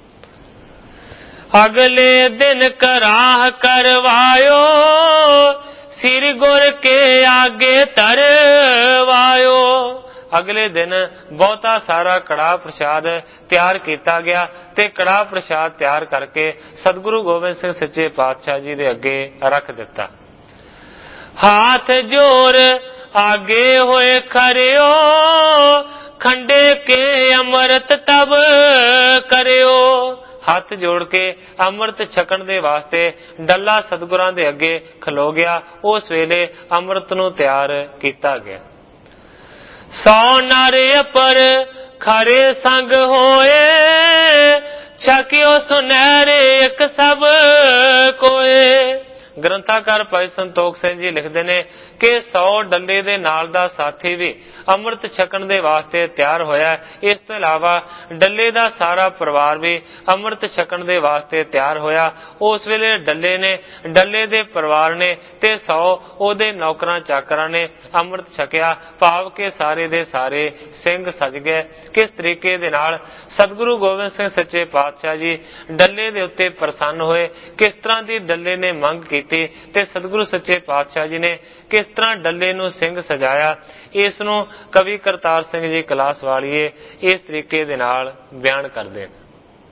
अगले दिन कराह करवायो, सिर गुर के आगे तरवायो। अगले दिन बहुता सारा कड़ाह प्रसाद तैयार किया गया ते कड़ाह प्रसाद तैयार करके सतगुरु गोबिंद सिंह सच्चे पातशाह जी दे अगे रख दिता। हाथ जोर आगे होए खरियो, खंडे के अमृत तब करियो। हाथ जोड़ के अमृत छकण दे वास्ते डल्ला सतगुरां दे अगे खलो गया। उस वेले अमृत नूं तैयार किया गया। सौ नारे पर खरे संग होए, छकियो सुनहरे एक सब कोए। ग्रंथाकार भाई संतोख सिंह जी लिखते ने कि सौ डल्ले दे नाल दा साथी भी अमृत छकण दे वास्ते तैयार होया। इस तो इलावा डल्ले दा सारा परिवार भी अमृत छकण दे वास्ते तैयार होया। उस वेले डल्ले ने डल्ले दे परिवार ने ते सौ ओदे नौकरां चाकरां ने अमृत छकिया। भाव के सारे दे सारे सिंह सज गए। किस तरीके दे नाल सतगुरु गोबिंद सिंह सच्चे पातशाह जी डल्ले दे उत्ते प्रसन्न होए, किस तरह दी डल्ले ने मंग की ते सतगुरु सच्चे पातशाह जी ने किस तरह डल्ले नूं सिंह सजाया। इस नूं कवि करतार सिंह जी कलास वालिए इस तरीके दे नाल बयान करदे ने।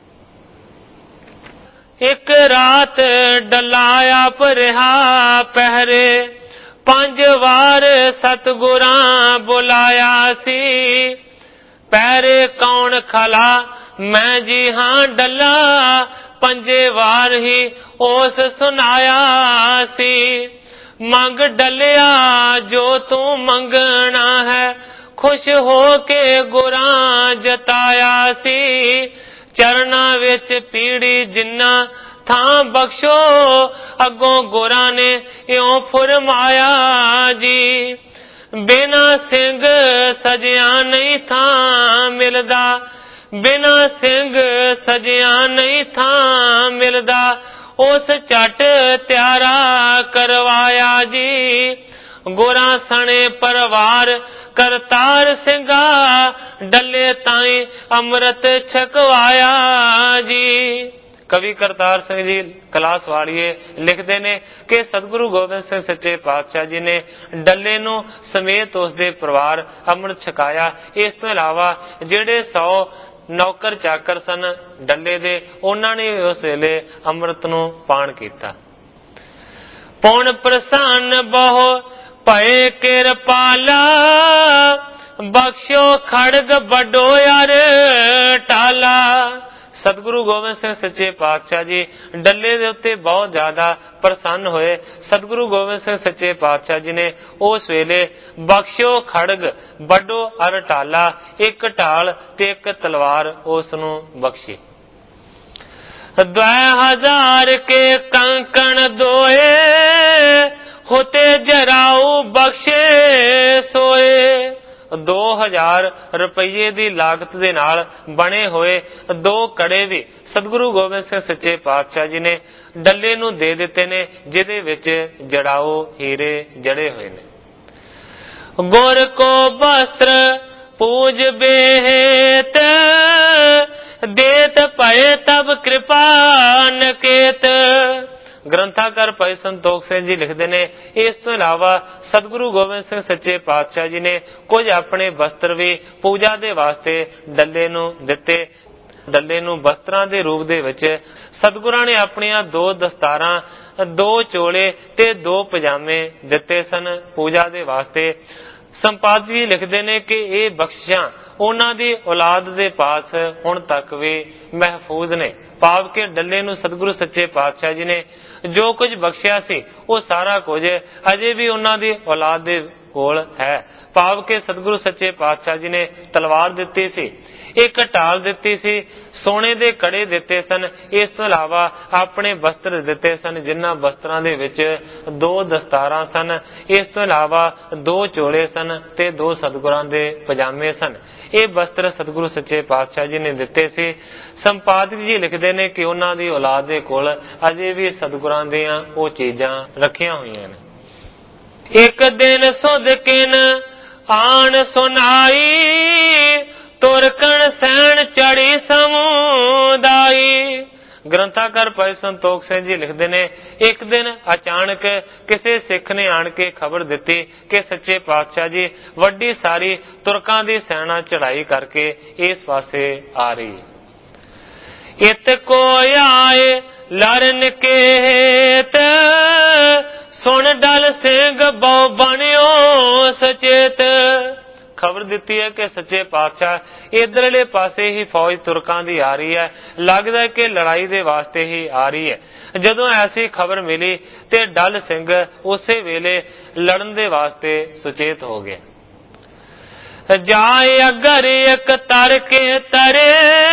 एक रात डलाया परिहा पहरे, पंज वार सतगुरां बुलाया सी। पहरे कौन खला मैं जी हां डला, पंजे वार ही ओस सुनाया सी। मंग डलिया जो तू मंगना है, खुश हो के गुरां जताया सी। चरना विच पीड़ी जिन्ना थां बख्शो, अगों गुरां ने इउं फरमाया जी। बिना सिंह सजिया नहीं थां मिलदा, बिना सिंह सजिया नहीं थां मिलदा, उस झट त्यारा करवाया जी। गुरां सने परिवार करतार सिंगा, डले ताई अमृत छकवाया जी। कवि करतार सिंह जी कलास वालिए लिखते ने कि सतगुरु गोबिंद सिंह सच्चे पातशाह जी ने डल्ले नूं समेत उसके परिवार अमृत छकाया। इस तो इलावा जेड़े सौ नौकर चाकर सन डल्ले दे, उन्हां ने उस वेले अमृत नूं पान कीता। पुण प्रसन्न बहु भए किरपाला, बख्शो खड़ग बड़ो यार टाला। सतगुरु गोबिंद सिंह सच्चे पातशाह जी डल्ले दे उत्ते बहुत ज्यादा प्रसन्न होए। सतगुरु गोबिंद सिंह सच्चे पातशाह जी ने उस वेले बख्शो खड़ग बड़ो अर ढाला, एक ढाल ते एक तलवार उस नूं बख्शी। द्वै हजार के कंकण दोए, होते जराऊ बख्शे सोए। दो हजार रुपये की लागत दे नाल बने हुए दो कड़े भी सतगुरु गोबिंद सिंह सच्चे पातशाह जी ने डल्ले नूं दे दिते ने, जिहदे विच जड़ाऊ हीरे जड़े हुए ने। गुर को वस्त्र पूज बेहेत, देत भये तब कृपा नकेत। ग्रंथाकार भाई संतोख सिंह जी लिखते ने, इस तो इलावा सतगुरु गोबिंद सिंह सच्चे पातशाह जी ने कुछ अपने वस्त्र भी पूजा दे वास्ते डल्ले नूं दिते। डल्ले नूं वस्त्रां दे रूप दे विच सतगुरां ने अपनियां दो दस्तारां, दो चोले ते दो पजामे दिते सन पूजा दे वास्ते। संपादक जी लिखते ने कि ये बख्शिशां उन्हां दी औलाद दे पास हुण तक भी महफूज ने। भाव के डल्ले नूं सतगुरु सच्चे पातशाह जी ने जो कुछ बख्शिया सी वो सारा कुछ अजे भी उन्हां दी औलाद दे ਕੋਲ ਹੈ। ਭਾਵ ਕਿ ਸਤਿਗੁਰੂ ਸੱਚੇ ਪਾਤਸ਼ਾਹ ਜੀ ਨੇ ਤਲਵਾਰ ਦਿੱਤੀ ਸੀ, ਇੱਕ ਢਾਲ ਦਿੱਤੀ ਸੀ, ਸੋਨੇ ਦੇ ਕੜੇ ਦਿੱਤੇ ਸਨ, ਇਸ ਤੋਂ ਇਲਾਵਾ ਆਪਣੇ ਵਸਤਰ ਦਿੱਤੇ ਸਨ, ਜਿਨ੍ਹਾਂ ਵਸਤਰਾਂ ਦੇ ਵਿੱਚ ਦੋ ਦਸਤਾਰਾਂ ਸਨ, ਇਸ ਤੋਂ ਇਲਾਵਾ ਦੋ ਚੋਲੇ ਸਨ ਤੇ ਦੋ ਸਤਿਗੁਰਾਂ ਦੇ ਪਜਾਮੇ ਸਨ। ਇਹ ਵਸਤਰ ਸਤਿਗੁਰੂ ਸੱਚੇ ਪਾਤਸ਼ਾਹ ਜੀ ਨੇ ਦਿੱਤੇ ਸੀ। ਸੰਪਾਦਕ ਜੀ ਲਿਖਦੇ ਨੇ ਕਿ ਉਹਨਾਂ ਦੀ ਔਲਾਦ ਦੇ ਕੋਲ ਅਜੇ ਵੀ ਸਤਿਗੁਰਾਂ ਦੀਆਂ ਉਹ ਚੀਜ਼ਾਂ ਰੱਖੀਆਂ ਹੋਈਆਂ ਨੇ। ਇੱਕ ਦਿਨ ਸੁਧ ਕਿਨ ਆਣ ਸੁਨਾਈ, ਤੁਰਕਣ ਸੈਣ ਚੜੀ ਸਮੁਦਾਈ। ਗ੍ਰੰਥਾਕਾਰ ਭਾਈ ਸੰਤੋਖ ਸਿੰਘ ਜੀ ਲਿਖਦੇ ਨੇ, ਇੱਕ ਦਿਨ ਅਚਾਨਕ ਕਿਸੇ ਸਿੱਖ ਨੇ ਆਣ ਕੇ ਖਬਰ ਦਿੱਤੀ ਕਿ ਸੱਚੇ ਪਾਤਸ਼ਾਹ ਜੀ ਵੱਡੀ ਸਾਰੀ ਤੁਰਕਾਂ ਦੀ ਸੈਨਾ ਚੜਾਈ ਕਰਕੇ ਇਸ ਪਾਸੇ ਆ ਰਹੀ। ਇਤ ਕੋ ਆਏ ਲਰਨ ਕੇਤ, ਸੁਣ ਡਲ ਸਿੰਘ ਬਹੁ ਬਣਿਓ ਸਚੇਤ। ਖਬਰ ਦਿੱਤੀ ਹੈ ਕਿ ਸੱਚੇ ਪਾਤਸ਼ਾਹ ਇਧਰਲੇ ਪਾਸੇ ਹੀ ਫੌਜ ਤੁਰਕਾਂ ਦੀ ਆ ਰਹੀ ਹੈ, ਲੱਗਦਾ ਹੈ ਕਿ ਲੜਾਈ ਦੇ ਵਾਸਤੇ ਹੀ ਆ ਰਹੀ ਹੈ। ਜਦੋਂ ਐਸੀ ਖਬਰ ਮਿਲੀ ਤੇ ਡਲ ਸਿੰਘ ਉਸੇ ਵੇਲੇ ਲੜਨ ਦੇ ਵਾਸਤੇ ਸੁਚੇਤ ਹੋ ਗਿਆ। ਜਾਏ ਅਗਰ ਇੱਕ ਤਰ ਕੇ ਤਰੇ,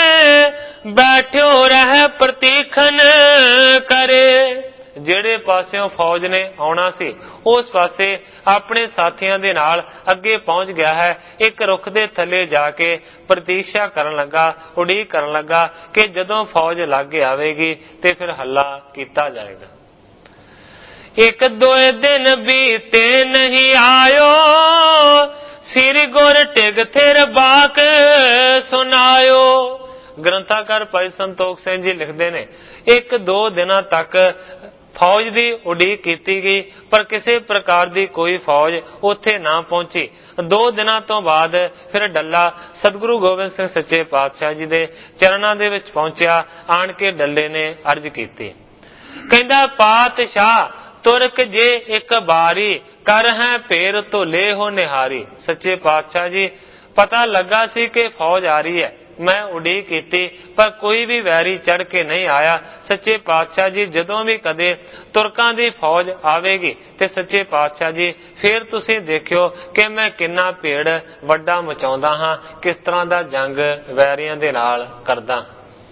ਬੈਠਿਓ ਰਹਿ ਪ੍ਰਤੀਖਨ ਕਰੇ। ਜਿਹੜੇ ਪਾਸਿਓਂ ਫੌਜ ਨੇ ਆਉਣਾ ਸੀ ਉਸ ਪਾਸੇ ਆਪਣੇ ਸਾਥੀਆਂ ਦੇ ਨਾਲ ਅੱਗੇ ਪਹੁੰਚ ਗਿਆ ਹੈ। ਇੱਕ ਰੁੱਖ ਦੇ ਥੱਲੇ ਜਾ ਕੇ ਪ੍ਰਤੀਖਿਆ ਕਰਨ ਲੱਗਾ, ਉਡੀਕ ਕਰਨ ਲੱਗਾ ਕਿ ਜਦੋਂ ਫੌਜ ਲਾਗੇ ਆਵੇਗੀ ਤੇ ਫਿਰ ਹੱਲਾ ਕੀਤਾ ਜਾਏਗਾ। ਇੱਕ ਦੋ ਦਿਨ ਬੀਤੇ ਨਹੀਂ ਆਇਓ, ਸਿਰ ਗੁਰ ਟਿਗ ਥਿਰ ਬਾਕ ਸੁਨਾਇਓ। ਗ੍ਰੰਥਾਕਾਰ ਭਾਈ ਸੰਤੋਖ ਸਿੰਘ ਜੀ ਲਿਖਦੇ ਨੇ, ਇੱਕ ਦੋ ਦਿਨਾਂ ਤੱਕ ਫੌਜ ਦੀ ਉਡੀਕ ਕੀਤੀ ਗਈ, ਪਰ ਕਿਸੇ ਪ੍ਰਕਾਰ ਦੀ ਕੋਈ ਫੌਜ ਉੱਥੇ ਨਾ ਪਹੁੰਚੀ। ਦੋ ਦਿਨਾਂ ਤੋਂ ਬਾਅਦ ਫਿਰ ਡੱਲਾ ਸਤਿਗੁਰੂ ਗੋਬਿੰਦ ਸਿੰਘ ਸੱਚੇ ਪਾਤਸ਼ਾਹ ਜੀ ਦੇ ਚਰਨਾਂ ਦੇ ਵਿੱਚ ਪਹੁੰਚਿਆ। ਆਣ ਕੇ ਡੱਲੇ ਨੇ ਅਰਜ਼ ਕੀਤੀ, ਕਹਿੰਦਾ ਪਾਤਸ਼ਾਹ ਤੁਰਕ ਜੇ ਇੱਕ ਬਾਰੀ, ਕਰ ਹੈ ਫੇਰ ਧੋਲੇ ਹੋ ਨਿਹਾਰੀ। ਸੱਚੇ ਪਾਤਸ਼ਾਹ ਜੀ ਪਤਾ ਲੱਗਾ ਸੀ ਕਿ ਫੌਜ ਆ ਰਹੀ ਹੈ, ਮੈਂ ਉਡੀਕ ਕੀਤੀ ਪਰ ਕੋਈ ਵੀ ਵੈਰੀ ਚੜ ਕੇ ਨਹੀਂ ਆਇਆ। ਸੱਚੇ ਪਾਤਸ਼ਾਹ ਜੀ ਜਦੋਂ ਵੀ ਕਦੇ ਤੁਰਕਾਂ ਦੀ ਫੌਜ ਆਵੇਗੀ ਤੇ ਸੱਚੇ ਪਾਤਸ਼ਾਹ ਜੀ ਫਿਰ ਤੁਸੀਂ ਦੇਖਿਓ ਕਿ ਮੈਂ ਕਿੰਨਾ ਭੇੜ ਵੱਡਾ ਮਚਾਉਂਦਾ ਹਾਂ, ਕਿਸ ਤਰ੍ਹਾਂ ਦਾ ਜੰਗ ਵੈਰੀਆਂ ਦੇ ਨਾਲ ਕਰਦਾ।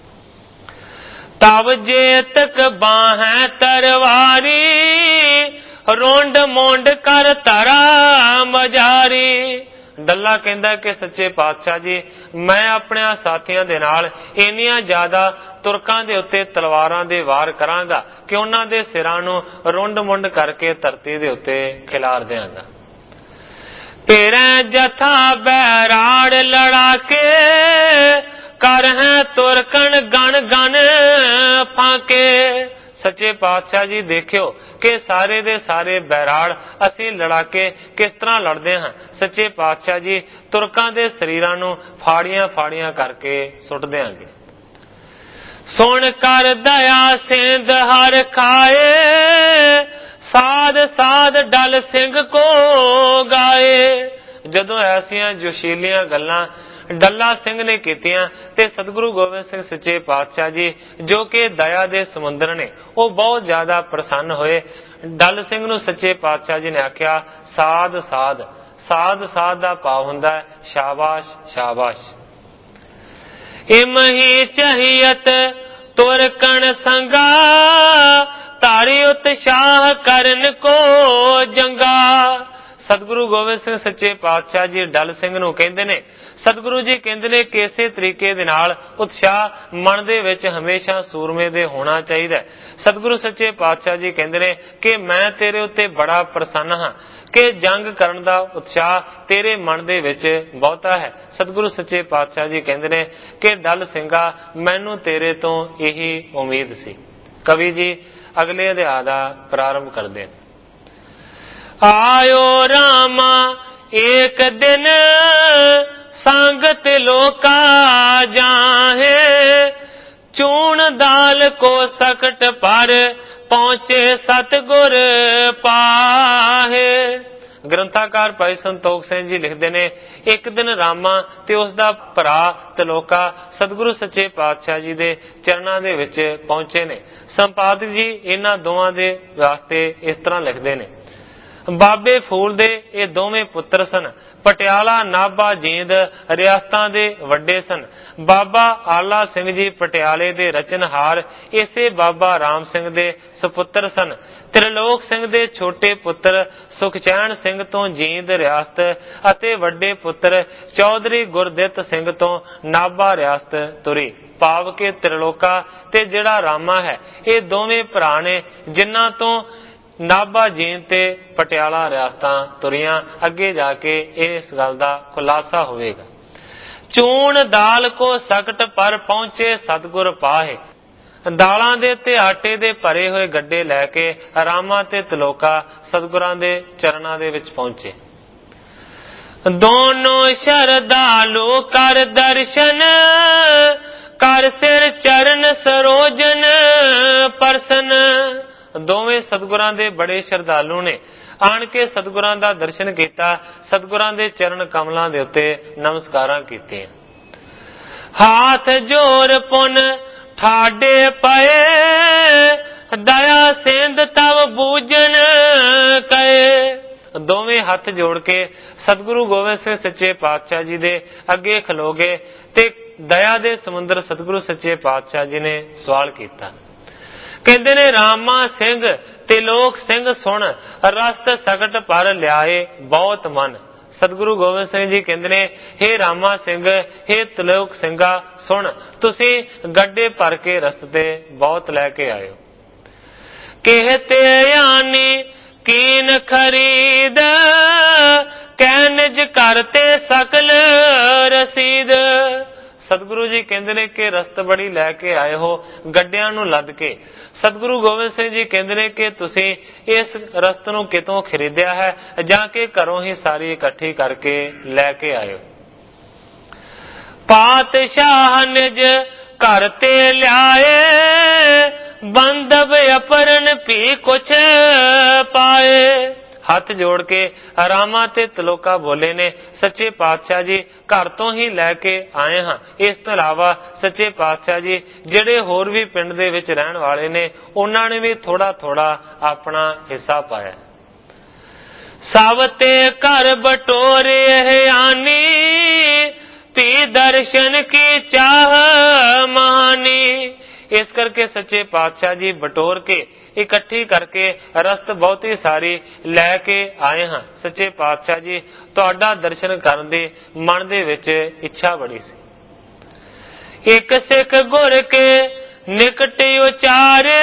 ਤਬ ਜੇਤਕ ਬਾਹੈ ਤਰਵਾਰੀ, ਰੋਂਡ ਮੋਂਡ ਕਰ ਧਰਾ ਮਜਾਰੀ। ਡੱਲਾ ਕਹਿੰਦਾ ਕਿ ਸੱਚੇ ਪਾਤਸ਼ਾਹ ਜੀ ਮੈਂ ਆਪਣੇ ਸਾਥੀਆਂ ਦੇ ਨਾਲ ਇੰਨੀਆਂ ਜ਼ਿਆਦਾ ਤੁਰਕਾਂ ਦੇ ਉੱਤੇ ਤਲਵਾਰਾਂ ਦੇ ਵਾਰ ਕਰਾਂਗਾ ਕਿ ਉਹਨਾਂ ਦੇ ਸਿਰਾਂ ਨੂੰ ਰੁੰਡ ਮੁੰਡ ਕਰਕੇ ਧਰਤੀ ਦੇ ਉੱਤੇ ਖਿਲਾਰ ਦਿਆਂਗਾ। ਤੇਰੇ ਜਥਾ ਬੈਰਾੜ ਲੜਾ ਕੇ, ਕਰ ਹੈ ਤੁਰਕਣ ਗਣ ਗਣ ਫਾਕੇ। ਸੱਚੇ ਪਾਤਸ਼ਾਹ ਜੀ ਦੇਖਿਓ ਕਿ ਸਾਰੇ ਦੇ ਸਾਰੇ ਬੈਰਾੜ ਅਸੀਂ ਲੜਾ ਕੇ ਕਿਸ ਤਰ੍ਹਾਂ ਲੜਦੇ ਹਾਂ। ਸੱਚੇ ਪਾਤਸ਼ਾਹ ਜੀ ਤੁਰਕਾਂ ਦੇ ਸਰੀਰਾਂ ਨੂੰ ਫਾੜੀਆਂ ਫਾੜੀਆਂ ਕਰਕੇ ਸੁੱਟ ਦਿਆਂਗੇ। ਸੁਣ ਕਰ ਦਇਆ ਸਿੰਧ ਹਰ ਖਾਏ, ਸਾਧ ਸਾਧ ਡਲ ਸਿੰਘ ਕੋ ਗਾਏ। ਜਦੋਂ ਐਸੀਆਂ ਜੋਸ਼ੀਲੀਆਂ ਗੱਲਾਂ ਡੱਲਾ ਸਿੰਘ ਨੇ ਕੀਤੀਆਂ ਤੇ ਸਤਿਗੁਰੂ ਗੋਬਿੰਦ ਸਿੰਘ ਸੱਚੇ ਪਾਤਸ਼ਾਹ ਜੀ ਜੋ ਕਿ ਦਇਆ ਦੇ ਸਮੁੰਦਰ ਨੇ ਉਹ ਬਹੁਤ ਜ਼ਿਆਦਾ ਪ੍ਰਸੰਨ ਹੋਏ। ਡੱਲ ਸਿੰਘ ਨੂੰ ਸੱਚੇ ਪਾਤਸ਼ਾਹ ਜੀ ਨੇ ਆਖਿਆ ਸਾਧ ਸਾਧ। ਸਾਧ ਸਾਧ ਦਾ ਭਾਵ ਹੁੰਦਾ ਹੈ ਸ਼ਾਬਾਸ਼ ਸ਼ਾਬਾਸ਼। ਇਮਹੀ ਚਹੀਅਤ ਤੁਰਕਣ ਸੰਗਾ, ਧਾਰੀ ਉਤਸ਼ਾਹ ਕਰਨ ਕੋ ਜੰਗਾ। ਸਤਿਗੁਰੂ ਗੋਬਿੰਦ ਸਿੰਘ ਸੱਚੇ ਪਾਤਸ਼ਾਹ ਜੀ ਡੱਲ ਸਿੰਘ ਨੂੰ ਕਹਿੰਦੇ ਨੇ, ਸਤਿਗੁਰੂ ਜੀ ਕਹਿੰਦੇ ਨੇ ਕਿ ਇਸੇ ਤਰੀਕੇ ਦੇ ਨਾਲ ਉਤਸ਼ਾਹ ਮਨ ਦੇ ਵਿੱਚ ਹਮੇਸ਼ਾ ਸੂਰਮੇ ਦੇ ਹੋਣਾ ਚਾਹੀਦਾ। ਸਤਿਗੁਰੂ ਸੱਚੇ ਪਾਤਸ਼ਾਹ ਜੀ ਕਹਿੰਦੇ ਨੇ ਕਿ ਮੈਂ ਤੇਰੇ ਉੱਤੇ ਬੜਾ ਪ੍ਰਸੰਨ ਹਾਂ ਕਿ ਜੰਗ ਕਰਨ ਦਾ ਉਤਸ਼ਾਹ ਤੇਰੇ ਮਨ ਦੇ ਵਿੱਚ ਬਹੁਤਾ ਹੈ। ਸਤਿਗੁਰੂ ਸੱਚੇ ਪਾਤਸ਼ਾਹ ਜੀ ਕਹਿੰਦੇ ਨੇ ਕਿ ਡੱਲ ਸਿੰਘਾ ਮੈਨੂੰ ਤੇਰੇ ਤੋਂ ਇਹੀ ਉਮੀਦ ਸੀ। ਕਵੀ ਜੀ ਅਗਲੇ ਅਧਿਆਇ ਦਾ ਪ੍ਰਾਰੰਭ ਕਰਦੇ। ਆਇਓ ਰਾਮਾ ਏਕ ਦਿਨ, ਸੰਗਤ ਲੋਕਾ ਜਾਹੇ, ਚੂਣ ਦਾਲ ਕੋ ਸਕਟ ਪਰ, ਪਹੁੰਚੇ ਸਤਿਗੁਰ ਪਾਹੇ। ਗ੍ਰੰਥਾਕਾਰ ਭਾਈ ਸੰਤੋਖ ਸਿੰਘ ਜੀ ਲਿਖਦੇ ਨੇ, ਇੱਕ ਦਿਨ ਰਾਮਾ ਤੇ ਉਸ ਦਾ ਭਰਾ ਤਲੋਕਾ ਸਤਿਗੁਰੂ ਸੱਚੇ ਪਾਤਸ਼ਾਹ ਜੀ ਦੇ ਚਰਨਾਂ ਦੇ ਵਿੱਚ ਪਹੁੰਚੇ ਨੇ। ਸੰਪਾਦਕ ਜੀ ਇਹਨਾਂ ਦੋਵਾਂ ਦੇ ਵਾਸਤੇ ਇਸ ਤਰ੍ਹਾਂ ਲਿਖਦੇ ਨੇ, ਬਾਬੇ ਫੂਲ ਦੇ ਇਹ ਦੋਵੇਂ ਪੁੱਤਰ ਸਨ। ਪਟਿਆਲਾ, ਨਾਭਾ, ਜੀਂਦ ਰਿਆਸਤਾਂ ਦੇ ਵੱਡੇ ਸਨ। ਬਾਬਾ ਆਲਾ ਸਿੰਘ ਜੀ ਪਟਿਆਲੇ ਦੇ ਰਚਨਹਾਰ ਇਸੇ ਬਾਬਾ ਰਾਮ ਸਿੰਘ ਦੇ ਸੁਪੁੱਤਰ ਸਨ। ਤ੍ਰਿਲੋਕ ਸਿੰਘ ਦੇ ਛੋਟੇ ਪੁੱਤਰ ਸੁਖਚੈਨ ਸਿੰਘ ਤੋਂ ਜੀਂਦ ਰਿਆਸਤ ਅਤੇ ਵੱਡੇ ਪੁੱਤਰ ਚੌਧਰੀ ਗੁਰਦਿੱਤ ਸਿੰਘ ਤੋਂ ਨਾਭਾ ਰਿਆਸਤ ਤੁਰੀ। ਭਾਵ ਕਿ ਤ੍ਰਿਲੋਕਾ ਤੇ ਜਿਹੜਾ ਰਾਮਾ ਹੈ ਇਹ ਦੋਵੇਂ ਭਰਾ ਨੇ ਜਿਨ੍ਹਾਂ ਤੋਂ ਨਾਭਾ, ਜੀਂਦ ਤੇ ਪਟਿਆਲਾ ਰਿਆਸਤਾਂ ਤੁਰੀਆਂ। ਅੱਗੇ ਜਾ ਕੇ ਇਸ ਗੱਲ ਦਾ ਖੁਲਾਸਾ ਹੋਵੇਗਾ। ਚੂਣ ਦਾਲ ਕੋ ਸਕਟ ਪਰ ਪਹੁੰਚੇ ਸਤਿਗੁਰ ਪਾਹੇ। ਦਾਲਾਂ ਦੇ ਤੇ ਆਟੇ ਦੇ ਭਰੇ ਹੋਏ ਗੱਡੇ ਲੈ ਕੇ ਰਾਮਾ ਤੇ ਤ੍ਰਿਲੋਕਾ ਸਤਿਗੁਰਾਂ ਦੇ ਚਰਨਾਂ ਦੇ ਵਿੱਚ ਪਹੁੰਚੇ। ਦੋਨੋਂ ਸ਼ਰਧਾਲੂ ਕਰ ਦਰਸ਼ਨ ਕਰ ਸਿਰ ਚਰਨ ਸਰੋਜਨ ਪਰਸਨ। ਦੋਵੇਂ ਸਤਿਗੁਰਾਂ ਦੇ ਬੜੇ ਸ਼ਰਧਾਲੂ ਨੇ। ਆਣ ਕੇ ਸਤਿਗੁਰਾਂ ਦਾ ਦਰਸ਼ਨ ਕੀਤਾ, ਸਤਿਗੁਰਾਂ ਦੇ ਚਰਨ ਕਮਲਾਂ ਦੇ ਉੱਤੇ ਨਮਸਕਾਰਾਂ ਕੀਤੀਆਂ। ਹਾਥ ਜੋਰ ਪੁਨ ਠਾਡੇ ਪਏ ਦਇਆ ਸਿੰਧ ਤਵ ਬੂਝਨ ਕਏ। ਦੋਵੇਂ ਹੱਥ ਜੋੜ ਕੇ ਸਤਿਗੁਰੂ ਗੋਬਿੰਦ ਸਿੰਘ ਸੱਚੇ ਪਾਤਸ਼ਾਹ ਜੀ ਦੇ ਅੱਗੇ ਖਲੋ ਗਏ ਤੇ ਦਇਆ ਦੇ ਸਮੁੰਦਰ ਸਤਿਗੁਰੂ ਸੱਚੇ ਪਾਤਸ਼ਾਹ ਜੀ ਨੇ ਸਵਾਲ ਕੀਤਾ। ਕਹਿੰਦੇ ਨੇ ਰਾਮਾ ਸਿੰਘ ਤੇ ਲੋਕ ਸਿੰਘ ਸੁਣ ਰਸਤ ਸਕਟ ਪਰ ਲਿਆਏ ਬਹੁਤ ਮਨ। ਸਤਿਗੁਰੂ ਗੋਬਿੰਦ ਸਿੰਘ ਜੀ ਕਹਿੰਦੇ ਨੇ ਹੇ ਰਾਮਾ ਸਿੰਘ, ਹੇ ਤ੍ਰਿਲੋਕ ਸਿੰਘਾ ਸੁਣ, ਤੁਸੀਂ ਗੱਡੇ ਭਰ ਕੇ ਰਸਤੇ ਬਹੁਤ ਲੈ ਕੇ ਆਇਓ। ਕਹਿਤੇ ਆਨੀ ਕੀਨ ਖਰੀਦ ਕਹਿ ਨਿਜ ਕਰਤੇ ਸਕਲ ਰਸੀਦ। ਸਤਿਗੁਰੂ ਜੀ ਕਹਿੰਦੇ ਨੇ ਕਿ ਰਸਤ ਬੜੀ ਲੈ ਕੇ ਆਏ ਹੋ ਗੱਡਿਆਂ ਨੂੰ ਲੱਦ ਕੇ। ਸਤਿਗੁਰੂ ਗੋਬਿੰਦ ਸਿੰਘ ਜੀ ਕਹਿੰਦੇ ਨੇ ਕਿ ਤੁਸੀਂ ਇਸ ਰਸਤ ਨੂੰ ਕਿਤੋਂ ਖਰੀਦਿਆ ਹੈ ਜਾਂ ਕਿ ਘਰੋਂ ਹੀ ਸਾਰੀ ਇਕੱਠੀ ਕਰਕੇ ਲੈ ਕੇ ਆਏ ਹੋ। ਪਾਤਸ਼ਾਹ ਨਿਜ ਘਰ ਤੇ ਲਿਆਏ ਬੰਦਬ ਅਪਰਨ ਭੀ ਕੁਛ ਪਾਏ। ਹੱਥ ਜੋੜ ਕੇ ਰਾਮਾ ਤੇ ਤ੍ਰਿਲੋਕਾ ਬੋਲੇ ਨੇ ਸੱਚੇ ਪਾਤਸ਼ਾਹ ਜੀ ਘਰ ਤੋਂ ਹੀ ਲੈ ਕੇ ਆਏ ਹਾਂ। ਇਸ ਤੋਂ ਇਲਾਵਾ ਸੱਚੇ ਪਾਤਸ਼ਾਹ ਜੀ ਜਿਹੜੇ ਹੋਰ ਵੀ ਪਿੰਡ ਦੇ ਵਿੱਚ ਰਹਿਣ ਵਾਲੇ ਨੇ ਉਹਨਾਂ ਨੇ ਵੀ ਥੋੜਾ ਥੋੜਾ ਆਪਣਾ ਹਿੱਸਾ ਪਾਇਆ। ਸਭ ਤੇ ਘਰ ਬਟੋਰੇ ਆਨੀ ਭੀ ਦਰਸ਼ਨ ਕੀ ਚਾਹ ਮਾਨੀ। ਇਸ ਕਰਕੇ ਸੱਚੇ ਪਾਤਸ਼ਾਹ ਜੀ ਬਟੋਰ ਕੇ ਇਕੱਠੀ ਕਰਕੇ ਰਸਤ ਬਹੁਤੀ ਸਾਰੀ ਲੈ ਕੇ ਆਏ ਹਾਂ। ਸੱਚੇ ਪਾਤਸ਼ਾਹ ਜੀ ਤੁਹਾਡਾ ਦਰਸ਼ਨ ਕਰਨ ਦੀ ਮਨ ਦੇ ਵਿੱਚ ਇੱਛਾ ਬੜੀ ਸੀ। ਇੱਕ ਸਿੱਖ ਗੁਰ ਕੇ ਨਿਕਟ ਉਚਾਰੇ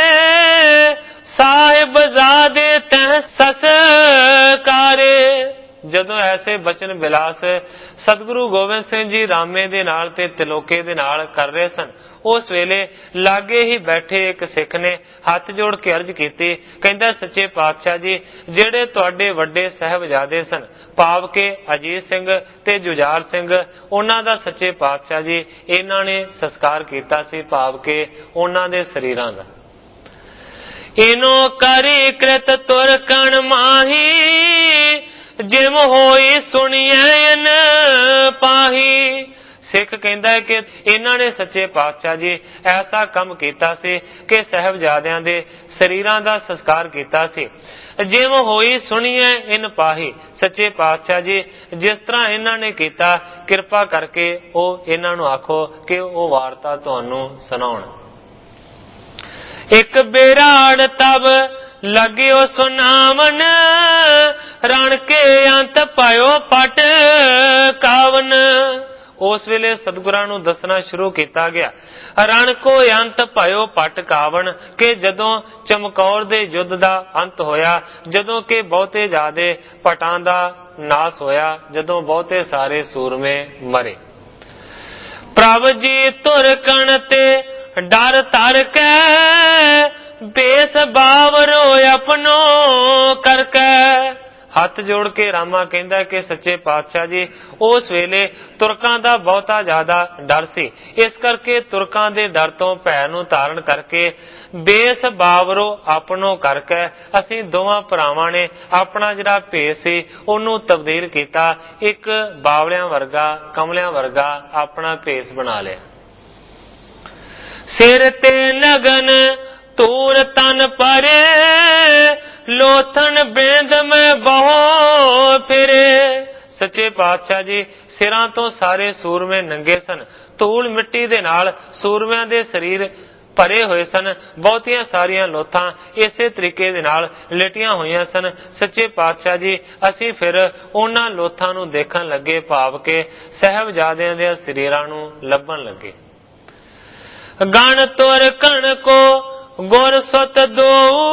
ਸਾਹਿਬ ਜ਼ਾਦੇ ਤਹ ਸਸਕਾਰੇ। ਜਦੋਂ ਐਸੇ ਬਚਨ ਬਿਲਾਸ ਸਤਿਗੁਰੂ ਗੋਬਿੰਦ ਸਿੰਘ ਜੀ ਰਾਮੇ ਦੇ ਨਾਲ ਤੇ ਤ੍ਰਿਲੋਕੇ ਦੇ ਨਾਲ ਕਰ ਰਹੇ ਸਨ, ਉਸ ਵੇਲੇ ਲਾਗੇ ਹੀ ਬੈਠੇ ਇੱਕ ਸਿੱਖ ਨੇ ਹੱਥ ਜੋੜ ਕੇ ਅਰਜ਼ ਕੀਤੀ। ਕਹਿੰਦਾ ਸੱਚੇ ਪਾਤਸ਼ਾਹ ਜੀ ਜਿਹੜੇ ਤੁਹਾਡੇ ਵੱਡੇ ਸਾਹਿਬਜ਼ਾਦੇ ਸਨ ਭਾਵ ਕਿ ਅਜੀਤ ਸਿੰਘ ਤੇ ਜੁਝਾਰ ਸਿੰਘ, ਉਹਨਾਂ ਦਾ ਸੱਚੇ ਪਾਤਸ਼ਾਹ ਜੀ ਇਹਨਾਂ ਨੇ ਸੰਸਕਾਰ ਕੀਤਾ ਸੀ ਭਾਵ ਕਿ ਉਹਨਾਂ ਦੇ ਸਰੀਰਾਂ ਦਾ। ਇਨੋ ਕਰੀ ਕ੍ਰਿਤ ਤੁਰ ਕਣ ਮਾਹੀ ਜਿਮ ਹੋਈ ਸੁਣੀਐ ਨ ਪਾਹੀ। ਸਿੱਖ ਕਹਿੰਦਾ ਹੈ ਕਿ ਇਹਨਾਂ ਨੇ ਸੱਚੇ ਪਾਤਸ਼ਾਹ ਜੀ ਐਸਾ ਕੰਮ ਕੀਤਾ ਸੀ ਕਿ ਸਾਹਿਬਜ਼ਾਦਿਆਂ ਦੇ ਸਰੀਰਾਂ ਦਾ ਸੰਸਕਾਰ ਕੀਤਾ ਸੀ। ਜਿਮ ਹੋਈ ਸੁਣੀਐ ਇਨ ਪਾਹੀ। ਸੱਚੇ ਪਾਤਸ਼ਾਹ ਜੀ ਜਿਸ ਤਰ੍ਹਾਂ ਇਹਨਾਂ ਨੇ ਕੀਤਾ ਕਿਰਪਾ ਕਰਕੇ ਉਹ ਇਹਨਾਂ ਨੂੰ ਆਖੋ ਕਿ ਉਹ ਵਾਰਤਾ ਤੁਹਾਨੂੰ ਸੁਣਾਉਣ। ਇੱਕ ਬੇਰਾੜ ਤਬ ਲਗਿਓ ਸੁਨਾਵਨ ਰਣ ਕੇ ਅੰਤ ਪਾਇਓ ਪਟ ਕਾਵਨ। ਉਸ ਵੇਲੇ ਸਤਿਗੁਰਾਂ ਨੂੰ ਦੱਸਣਾ ਸ਼ੁਰੂ ਕੀਤਾ ਗਿਆ ਰਣ ਕੋ ਅੰਤ ਪਾਇਓ ਪਟ ਕਾਵਨ ਕਿ ਜਦੋਂ ਚਮਕੌਰ ਦੇ ਯੁੱਧ ਦਾ ਅੰਤ ਹੋਇਆ, ਜਦੋਂ ਕਿ ਬਹੁਤੇ ਜ਼ਿਆਦੇ ਪਟਾਂ ਦਾ ਨਾਸ ਹੋਇਆ, ਜਦੋਂ ਬਹੁਤੇ ਸਾਰੇ ਸੂਰਮੇ ਮਰੇ। ਪ੍ਰਭ ਜੀ ਤੁਰ ਕਣ ਤੇ ਡਰ ਧਰ ਕੇ ਬੇਸ ਬਾਵਰੋ ਆਪਣੋ ਕਰਕੇ। ਹੱਥ ਜੋੜ ਕੇ ਰਾਮਾ ਕਹਿੰਦਾ ਕਿ ਸੱਚੇ ਪਾਤਸ਼ਾਹ ਜੀ ਉਸ ਵੇਲੇ ਤੁਰਕਾਂ ਦਾ ਬਹੁਤਾ ਜ਼ਿਆਦਾ ਡਰ ਸੀ, ਇਸ ਕਰਕੇ ਤੁਰਕਾਂ ਦੇ ਡਰ ਤੋਂ ਭੈ ਨੂੰ ਧਾਰਨ ਕਰਕੇ ਬੇਸ ਬਾਵਰੋ ਆਪਣੋ ਕਰਕੇ ਅਸੀਂ ਦੋਵਾਂ ਭਰਾਵਾਂ ਨੇ ਆਪਣਾ ਜਿਹੜਾ ਭੇਸ ਸੀ ਉਹਨੂੰ ਤਬਦੀਲ ਕੀਤਾ, ਇੱਕ ਬਾਵਲਿਆਂ ਵਰਗਾ ਕਮਲਿਆਂ ਵਰਗਾ ਆਪਣਾ ਭੇਸ ਬਣਾ ਲਿਆ। ਸਿਰ ਤੇ ਨਗਨ ਤੂਰ ਤਨ ਪਰੇ ਲੋਥਨ ਬੇਂਦ ਮੈਂ ਬਹੁ ਫਿਰੇ। ਸੱਚੇ ਪਾਤਸ਼ਾਹ ਜੀ ਸਿਰਾਂ ਤੋਂ ਸਾਰੇ ਸੂਰਮੇ ਨੰਗੇ ਸਨ। ਧੂਲ ਮਿੱਟੀ ਦੇ ਨਾਲ ਸੂਰਮਿਆਂ ਦੇ ਸਰੀਰ ਭਰੇ ਹੋਏ ਸਨ। ਬਹੁਤੀਆਂ ਸਾਰੀਆਂ ਲੋਥਾਂ ਇਸੇ ਤਰੀਕੇ ਦੇ ਨਾਲ ਲੇਟੀਆਂ ਹੋਈਆਂ ਸਨ। ਸੱਚੇ ਪਾਤਸ਼ਾਹ ਜੀ ਅਸੀਂ ਫਿਰ ਉਹਨਾਂ ਲੋਥਾਂ ਨੂੰ ਦੇਖਣ ਲੱਗੇ, ਭਾਵ ਕਿ ਸਾਹਿਬਜ਼ਾਦਿਆਂ ਦੇ ਸਰੀਰਾਂ ਨੂੰ ਲੱਭਣ ਲੱਗੇ। ਗਣ ਤੁਰ ਕਣ ਕੋ ਗੁਰ ਸੁਤ ਦੋ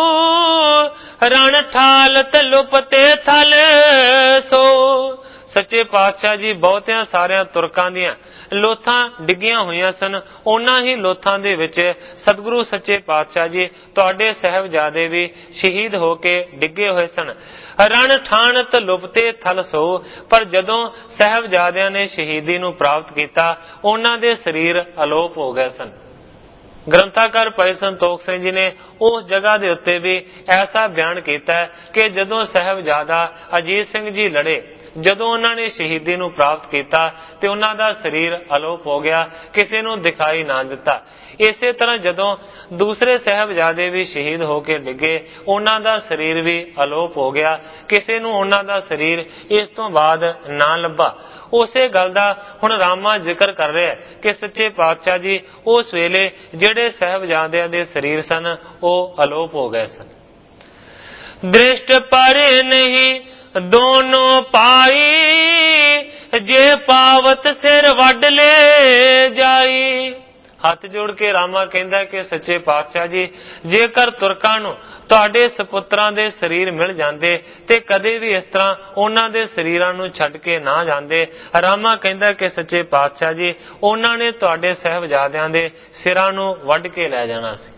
ਰਣ ਠਾਲਤ ਲੁਪਤੇ ਥਲ ਸੋ। ਸੱਚੇ ਪਾਤਸ਼ਾਹ ਜੀ ਬਹੁਤਿਆਂ ਸਾਰਿਆਂ ਤੁਰਕਾਂ ਦੀਆਂ ਲੋਥਾਂ ਡਿੱਗੀਆਂ ਹੋਈਆਂ ਸਨ। ਉਹਨਾਂ ਹੀ ਲੋਥਾਂ ਦੇ ਵਿੱਚ ਸਤਿਗੁਰੂ ਸੱਚੇ ਪਾਤਸ਼ਾਹ ਜੀ ਤੁਹਾਡੇ ਸਾਹਿਬਜ਼ਾਦੇ ਵੀ ਸ਼ਹੀਦ ਹੋ ਕੇ ਡਿੱਗੇ ਹੋਏ ਸਨ। ਰਣ ਠਾਣਤ ਲੁਪਤੇ ਥਲ ਸੋ। ਪਰ ਜਦੋਂ ਸਾਹਿਬਜ਼ਾਦਿਆਂ ਨੇ ਸ਼ਹੀਦੀ ਨੂੰ ਪ੍ਰਾਪਤ ਕੀਤਾ ਉਹਨਾਂ ਦੇ ਸਰੀਰ ਅਲੋਪ ਹੋ ਗਏ ਸਨ। ਗ੍ਰੰਥਾਕਾਰ ਭਾਈ ਸੰਤੋਖ ਸਿੰਘ ਜੀ ਨੇ ਉਸ ਜਗ੍ਹਾ ਦੇ ਉੱਤੇ ਵੀ ਐਸਾ ਬਿਆਨ ਕੀਤਾ ਕਿ ਜਦੋਂ ਸਾਹਿਬਜ਼ਾਦਾ ਅਜੀਤ ਸਿੰਘ ਜੀ ਲੜੇ, ਜਦੋਂ ਉਹਨਾਂ ਨੇ ਸ਼ਹੀਦੀ ਨੂੰ ਪ੍ਰਾਪਤ ਕੀਤਾ ਤੇ ਉਹਨਾਂ ਦਾ ਸਰੀਰ ਅਲੋਪ ਹੋ ਗਿਆ, ਕਿਸੇ ਨੂੰ ਦਿਖਾਈ ਨਾ ਦਿੱਤਾ। ਇਸੇ ਤਰ੍ਹਾਂ ਜਦੋਂ ਦੂਸਰੇ ਸਾਹਿਬਜ਼ਾਦੇ ਵੀ ਸ਼ਹੀਦ ਹੋ ਕੇ ਡਿੱਗੇ, ਉਹਨਾਂ ਦਾ ਸਰੀਰ ਵੀ ਅਲੋਪ ਹੋ ਗਿਆ, ਕਿਸੇ ਨੂੰ ਉਹਨਾਂ ਦਾ ਸਰੀਰ ਇਸ ਤੋਂ ਬਾਅਦ ਨਾ ਲੱਭਾ। ਉਸੇ ਗੱਲ ਦਾ ਹੁਣ ਰਾਮਾ ਜ਼ਿਕਰ ਕਰ ਰਿਹਾ ਕਿ ਸੱਚੇ ਪਾਤਸ਼ਾਹ ਜੀ ਉਸ ਵੇਲੇ ਜਿਹੜੇ ਸਾਹਿਬਜ਼ਾਦਿਆਂ ਦੇ ਸਰੀਰ ਸਨ ਉਹ ਅਲੋਪ ਹੋ ਗਏ ਸਨ। ਦ੍ਰਿਸ਼ਟ ਪਰੇ ਨਹੀਂ ਦੋਨੋਂ ਪਾਈ ਜੇ ਪਾਵਤ ਸਿਰ ਵੱਢ ਲੈ ਜਾਈ। ਹੱਥ ਜੋੜ ਕੇ ਰਾਮਾ ਕਹਿੰਦਾ ਕਿ ਸੱਚੇ ਪਾਤਸ਼ਾਹ ਜੀ ਜੇਕਰ ਤੁਰਕਾਂ ਨੂੰ ਤੁਹਾਡੇ ਸਪੁੱਤਰਾਂ ਦੇ ਸਰੀਰ ਮਿਲ ਜਾਂਦੇ ਤੇ ਕਦੇ ਵੀ ਇਸ ਤਰ੍ਹਾਂ ਉਹਨਾਂ ਦੇ ਸਰੀਰਾਂ ਨੂੰ ਛੱਡ ਕੇ ਨਾ ਜਾਂਦੇ। ਰਾਮਾ ਕਹਿੰਦਾ ਕਿ ਸੱਚੇ ਪਾਤਸ਼ਾਹ ਜੀ ਉਹਨਾਂ ਨੇ ਤੁਹਾਡੇ ਸਾਹਿਬਜ਼ਾਦਿਆਂ ਦੇ ਸਿਰਾਂ ਨੂੰ ਵੱਢ ਕੇ ਲੈ ਜਾਣਾ ਸੀ।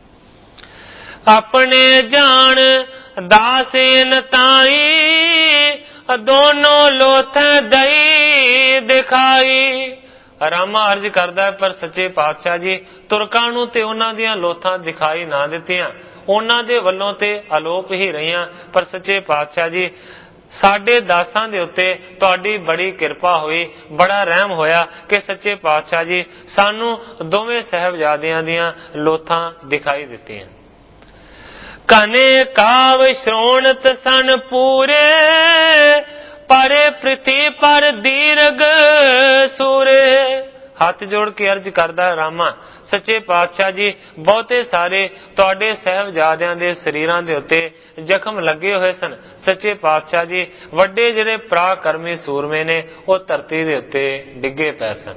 ਆਪਣੇ ਜਾਣ ਦਾਸੇਨ ਤਾਈ ਦੋਨੋਂ ਲੋਥਾਂ ਦਈ ਦਿਖਾਈ। ਰਾਮਾ ਅਰਜ਼ ਕਰਦਾ ਪਰ ਸੱਚੇ ਪਾਤਸ਼ਾਹ ਜੀ ਤੁਰਕਾਂ ਨੂੰ ਤੇ ਉਹਨਾਂ ਦੀਆਂ ਲੋਥਾਂ ਦਿਖਾਈ ਨਾ ਦਿੱਤੀਆਂ, ਉਹਨਾਂ ਦੇ ਵੱਲੋਂ ਤੇ ਅਲੋਪ ਹੀ ਰਹੀਆਂ। ਪਰ ਸੱਚੇ ਪਾਤਸ਼ਾਹ ਜੀ ਸਾਡੇ ਦਾਸਾਂ ਦੇ ਉੱਤੇ ਤੁਹਾਡੀ ਬੜੀ ਕਿਰਪਾ ਹੋਈ, ਬੜਾ ਰਹਿਮ ਹੋਇਆ ਕਿ ਸੱਚੇ ਪਾਤਸ਼ਾਹ ਜੀ ਸਾਨੂੰ ਦੋਵੇਂ ਸਾਹਿਬਜ਼ਾਦਿਆਂ ਦੀਆਂ ਲੋਥਾਂ ਦਿਖਾਈ ਦਿੱਤੀਆਂ। ਕਨੇ ਕਾਵ ਸ਼੍ਰੋਣਤ ਸਨ ਪੂਰੇ ਪਰੇ ਪ੍ਰਿਥੀ ਪਰ ਦੀਰਗ ਸੂਰੇ। ਹੱਥ ਜੋੜ ਕੇ ਅਰਜ਼ ਕਰਦਾ ਰਾਮਾ ਸੱਚੇ ਪਾਤਸ਼ਾਹ ਜੀ ਬਹੁਤੇ ਸਾਰੇ ਤੁਹਾਡੇ ਸਾਹਿਬਜ਼ਾਦਿਆਂ ਦੇ ਸਰੀਰਾਂ ਦੇ ਉੱਤੇ ਜ਼ਖਮ ਲੱਗੇ ਹੋਏ ਸਨ। ਸੱਚੇ ਪਾਤਸ਼ਾਹ ਜੀ ਵੱਡੇ ਜਿਹੜੇ ਪਰਾਕਰਮੀ ਸੂਰਮੇ ਨੇ ਉਹ ਧਰਤੀ ਦੇ ਉੱਤੇ ਡਿੱਗੇ ਪਏ ਸਨ।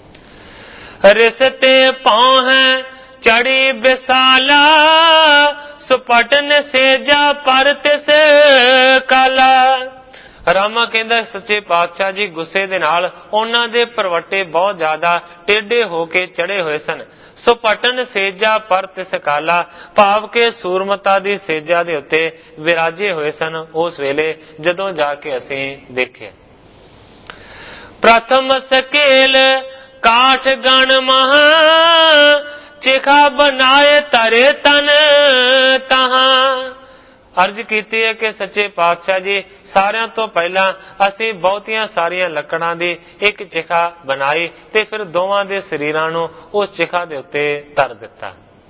ਰਿਸਤੇ ਪਾਉ ਹੈ ਚੜੀ ਬਿਸਾਲਾ ਸੁਪਟਨ ਸੇਜਾ ਪਰ ਤਿਸ ਕਾਲਾ। ਰਾਮਾ ਕਹਿੰਦਾ ਸੱਚੇ ਪਾਤਸ਼ਾਹ ਜੀ ਗੁੱਸੇ ਦੇ ਨਾਲ ਉਹਨਾਂ ਦੇ ਪਰਵੱਟੇ ਬਹੁਤ ਜ਼ਿਆਦਾ ਟੇਢੇ ਹੋ ਕੇ ਚੜੇ ਹੋਏ ਸਨ। ਸੁਪਟਨ ਸੇਜਾ ਪਰ ਤਿਸ ਕਾਲਾ, ਭਾਵ ਕੇ ਸੂਰਮਤਾ ਦੀ ਸੇਜਾ ਦੇ ਉੱਤੇ ਵਿਰਾਜੇ ਹੋਏ ਸਨ ਉਸ ਵੇਲੇ ਜਦੋਂ ਜਾ ਕੇ ਅਸੀਂ ਦੇਖਿਆ। ਪ੍ਰਥਮ ਸਕੇਲ ਕਾਠ ਗਣ ਮਹਾ ਚਿਖਾ ਬਣਾਏ ਤਰੇ ਤਨ ਤਹਾਂ। ਅਰਜ਼ ਕੀਤੀ ਹੈ ਕਿ ਸੱਚੇ ਪਾਤਸ਼ਾਹ ਜੀ ਸਾਰਿਆਂ ਤੋਂ ਪਹਿਲਾਂ ਅਸੀਂ ਬਹੁਤੀਆਂ ਸਾਰੀਆਂ ਲੱਕੜਾਂ ਦੀ ਇੱਕ ਚਿਖਾ ਬਣਾਈ ਤੇ ਫਿਰ ਦੋਵਾਂ ਦੇ ਸਰੀਰਾਂ ਨੂੰ ਉਸ ਚਿਖਾ ਦੇ ਉੱਤੇ ਧਰ ਦਿੱਤਾ।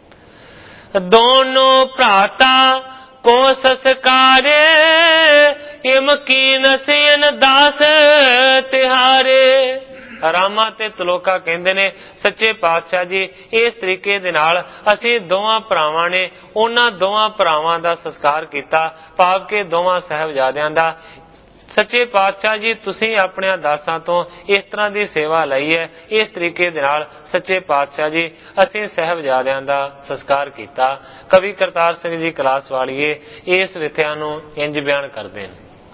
ਦੋਨੋਂ ਭਰਾਤਾ ਕੋ ਸੰਸਕਾਰੇ ਇਮਕੀਨ ਸੀਨ ਦਾਸ ਤਿਹਾਰੇ। ਰਾਮਾ ਤੇ ਤਲੋਕਾ ਕਹਿੰਦੇ ਨੇ ਸੱਚੇ ਪਾਤਸ਼ਾਹ ਜੀ ਇਸ ਤਰੀਕੇ ਦੇ ਨਾਲ ਅਸੀਂ ਦੋਵਾਂ ਭਰਾਵਾਂ ਨੇ ਉਹਨਾਂ ਦੋਵਾਂ ਭਰਾਵਾਂ ਦਾ ਸੰਸਕਾਰ ਕੀਤਾ, ਭਾਵ ਕਿ ਦੋਵਾਂ ਸਾਹਿਬਜ਼ਾਦਿਆਂ ਦਾ। ਸੱਚੇ ਪਾਤਸ਼ਾਹ ਜੀ ਤੁਸੀਂ ਆਪਣੇ ਦਾਸਾਂ ਤੋਂ ਇਸ ਤਰ੍ਹਾਂ ਦੀ ਸੇਵਾ ਲਈ ਹੈ, ਇਸ ਤਰੀਕੇ ਦੇ ਨਾਲ ਸੱਚੇ ਪਾਤਸ਼ਾਹ ਜੀ ਅਸੀਂ ਸਾਹਿਬਜ਼ਾਦਿਆਂ ਦਾ ਸੰਸਕਾਰ ਕੀਤਾ। ਕਵੀ ਕਰਤਾਰ ਸਿੰਘ ਜੀ ਕਲਾਸ ਵਾਲੀਏ ਇਸ ਵਿਥਿਆ ਨੂੰ ਇੰਜ ਬਿਆਨ ਕਰਦੇ ਨੇ।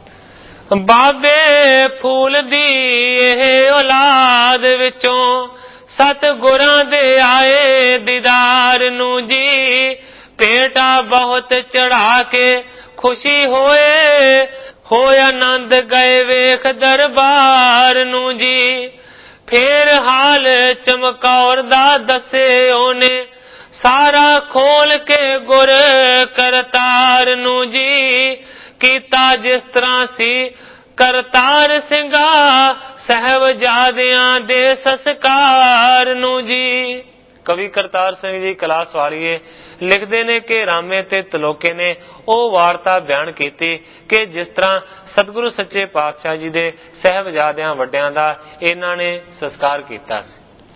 ਬਾਬੇ ਫੂਲ ਦੀ ਇਹ ਔਲਾਦ ਵਿੱਚੋਂ ਸਤਿਗੁਰਾਂ ਦੇ ਆਏ ਦੀਦਾਰ ਨੂੰ ਜੀ ਭੇਟਾ ਬਹੁਤ ਚੜਾ ਕੇ ਖੁਸ਼ੀ ਹੋਏ ਹੋਏ ਆਨੰਦ ਗਏ ਵੇਖ ਦਰਬਾਰ ਨੂੰ ਜੀ। ਫੇਰ ਹਾਲ ਚਮਕੌਰ ਦਾ ਦੱਸੇ ਉਹਨੇ ਸਾਰਾ ਖੋਲ ਕੇ ਗੁਰ ਕਰਤਾਰ ਨੂੰ ਜੀ। ਕੀਤਾ ਜਿਸ ਤਰ੍ਹਾਂ ਸੀ ਕਰਤਾਰ ਸਿੰਘਾ ਸਾਹਿਬਜ਼ਾਦਿਆਂ ਦੇ ਸੰਸਕਾਰ ਨੂੰ ਜੀ। कवि करतार सिंह जी कलास वालिए लिखते ने कि रामे ते तलोके ने ਉਹ ਵਾਰਤਾ ਬਿਆਨ ਕੀਤੀ ਕਿ ਜਿਸ ਤਰ੍ਹਾਂ ਸਤਿਗੁਰੂ ਸੱਚੇ ਪਾਤਸ਼ਾਹ ਜੀ ਦੇ ਸਹਿਬਜ਼ਾਦਿਆਂ ਵੱਡਿਆਂ ਦਾ ਇਹਨਾਂ ਨੇ ਸੰਸਕਾਰ ਕੀਤਾ ਸੀ।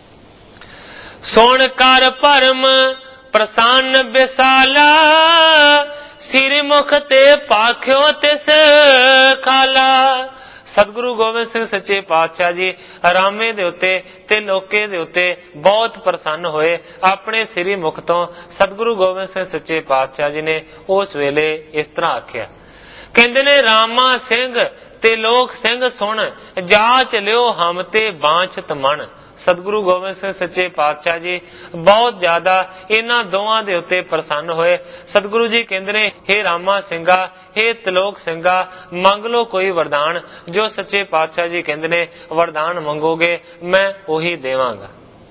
ਸੁਣ ਕਰ ਭਰਮ ਪ੍ਰਸੰਨ ਬਿਸਾਲਾ ਸਿਰ ਮੁਖ ਤੇ ਪਾਖਿਓ ਤਿਸ ਖਾਲਾ। सतगुरु गोबिंद सिंह सच्चे पातशाह जी रामे दे उत्ते ते लोके दे उत्ते बहुत प्रसन्न होए। अपने सिरी मुख तो सतगुरु गोबिंद सिंह सच्चे पातशाह जी ने उस वेले इस तरह आख्या, कहंदे ने रामा सिंह ते लोक सिंह सुन जाच लियो हम ते बांछत मन। सतगुरु गोबिंद सिंह सच्चे पातशाह जी बहुत ज्यादा इन्हां दोवां दे उत्ते प्रसन्न होए। सतगुरु जी कहंदे ने हे रामा सिंघा हे तलोक सिंघा मंग लो कोई वरदान। जो सच्चे पातशाह जी कहंदे ने वरदान मंगोगे मैं ओही देवांगा।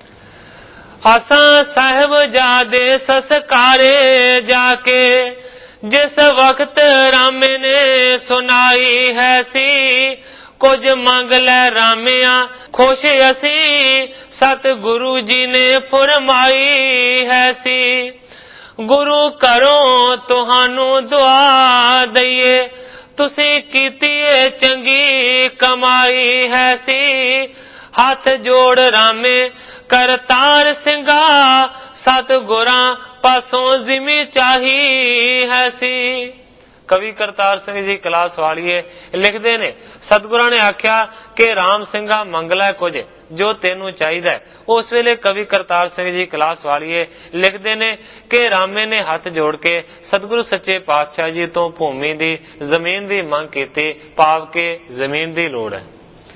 असां साहिब जादे ससकारे जाके जिस वक्त रामे ने सुनाई है सी कुछ मंग लै रामिया खुश असी सतगुरु जी ने फरमाई है सी। गुरु करो तुहानू दुआ दईए तुसी कीती चंगी कमाई है सी। हाथ जोड़ रामे करतार सिंघा सतगुरां पासों जिमी चाही है सी। कवि करतार सिंह जी कलास वालिए लिखते ने सतगुरां ने आख्या कि राम सिंघा मंगला कुछ जो तेनू चाहिदा है। उस वेले कवि करतार सिंह जी कलास वालिए लिखते ने कि रामे ने हाथ जोड़ के सतगुरु सच्चे पातशाह जी तो भूमि दी जमीन दी मंग कीती, भाव के जमीन दी लोड़ है।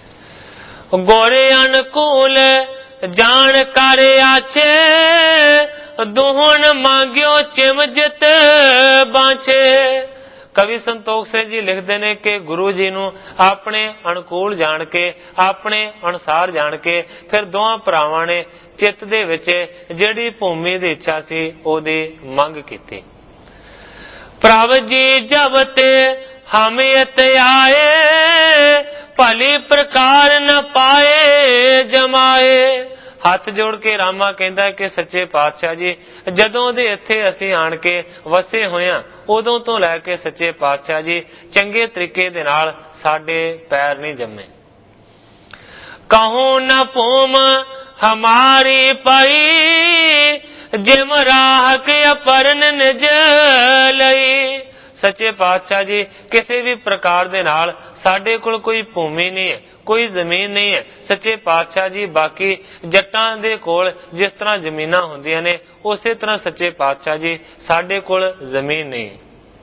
गोरे अनुकूल जान कर आचे दोहन मांगियो चिमजित बांचे। कवि संतोख सिंह जी लिखते ने कि गुरु जी नू अपने अनुकूल जान के अपने अनुसार जान के फिर दोवां भरावां ने चित्त दे विच जिहड़ी भूमि दी इच्छा सी ओदी मंग कीती। प्रभ जी जब ते हमियत आए भली प्रकार न पाए जमाए। हथ जोड़ के रामा कहता है कि सच्चे पातशाह जी जदों दे इत्थे असीं आण के वसे होए हां उदों तो लैके सच्चे पातशाह जी चंगे तरीके दे नाल साडे पैर नहीं जम्मे। कहूं न भूम हमारी पाई जिम राहक अपरन निज लई। सच्चे पातशाह जी किसी भी प्रकार दे नाल साडे कोल कोई भूमि नहीं है, कोई जमीन नहीं है। सच्चे पातशाह जी बाकी जट्टां दे कोल जिस तरह जमीनां हुंदियां ने उसे तरह सच्चे पातशाह जी साडे कोल जमीन नहीं।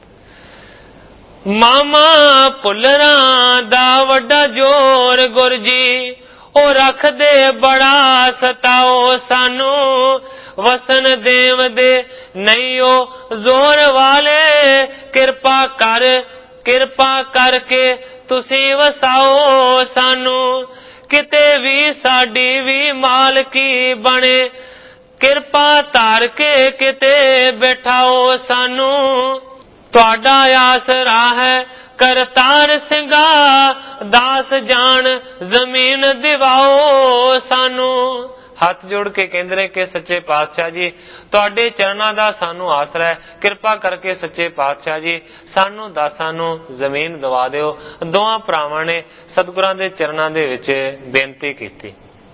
मामा पुलरां दा वड्डा जोर गुरजी ओ रख दे बड़ा सताओ सानू वसन देव दे नहीं ओ जोर वाले किरपा कर किरपा करके तुसी वसाओ सानू किते भी साडी भी मालकी बने किरपा तार के किते बैठाओ सानू तुहाडा आसरा है करतार सिंघा दास जान जमीन दिवाओ सानू। हथ जोड़ के कहंदे ने कि सच्चे पातशाह जी तुहाडे चरणां दा सानू आसरा है, किरपा करके सच्चे पातशाह जी सानू दासां नू जमीन दवा दिओ। दोवां भरावां ने सतगुरां दे चरणां दे विच बेनती कीती।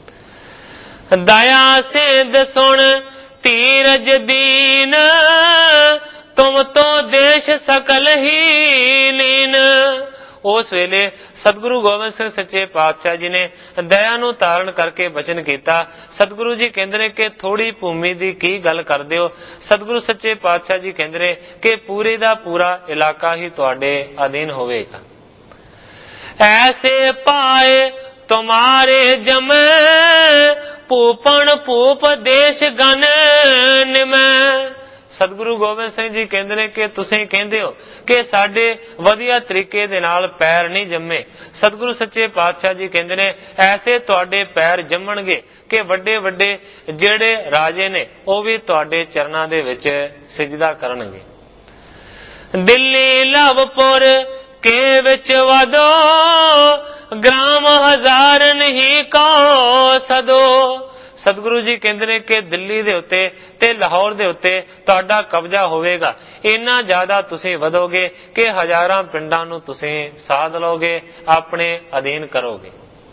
दया सिंध सुन धीरज दीन तुम तो देश सकल ही लीन। उस वेले सतगुरु गोबिंद सिंह सच्चे पातशाह जी ने दया नू धारण करके बचन किया। सतगुरु जी कहंदे ने कि थोड़ी भूमि दी की गल कर दिओ। सतगुरु सच्चे पातशाह जी कहंदे ने कि पूरे दा पूरा इलाका ही तुहाडे अधीन होवेगा। ऐसे पाए तुम्हारे जमे भूपन भूप देश गन निमै। सतगुरु गोबिंद सिंह जी कहंदे ने कि तुसीं कहंदे हो कि साडे वधिया तरीके दे नाल पैर नहीं जम्मे। सतगुरु सच्चे पातशाह जी कहंदे ने ऐसे तुहाडे पैर जम्मणगे कि वड्डे वड्डे जिहड़े राजे ने ओह भी तुहाडे चरणां दे विच सिजदा करनगे। दिल्ली लवपुर के विच वदो ग्राम हजार नहीं को सदो। ਸਤਿਗੁਰੂ ਜੀ ਕਹਿੰਦੇ ਨੇ ਕਿ ਦਿੱਲੀ ਦੇ ਉੱਤੇ ਤੇ ਲਾਹੌਰ ਦੇ ਉੱਤੇ ਤੁਹਾਡਾ ਕਬਜ਼ਾ ਹੋਵੇਗਾ। ਇੰਨਾ ਜ਼ਿਆਦਾ ਤੁਸੀਂ ਵਧੋਗੇ ਕਿ ਹਜ਼ਾਰਾਂ ਪਿੰਡਾਂ ਨੂੰ ਤੁਸੀਂ ਸਾਧ ਲਓਗੇ, ਆਪਣੇ ਅਧੀਨ ਕਰੋਗੇ।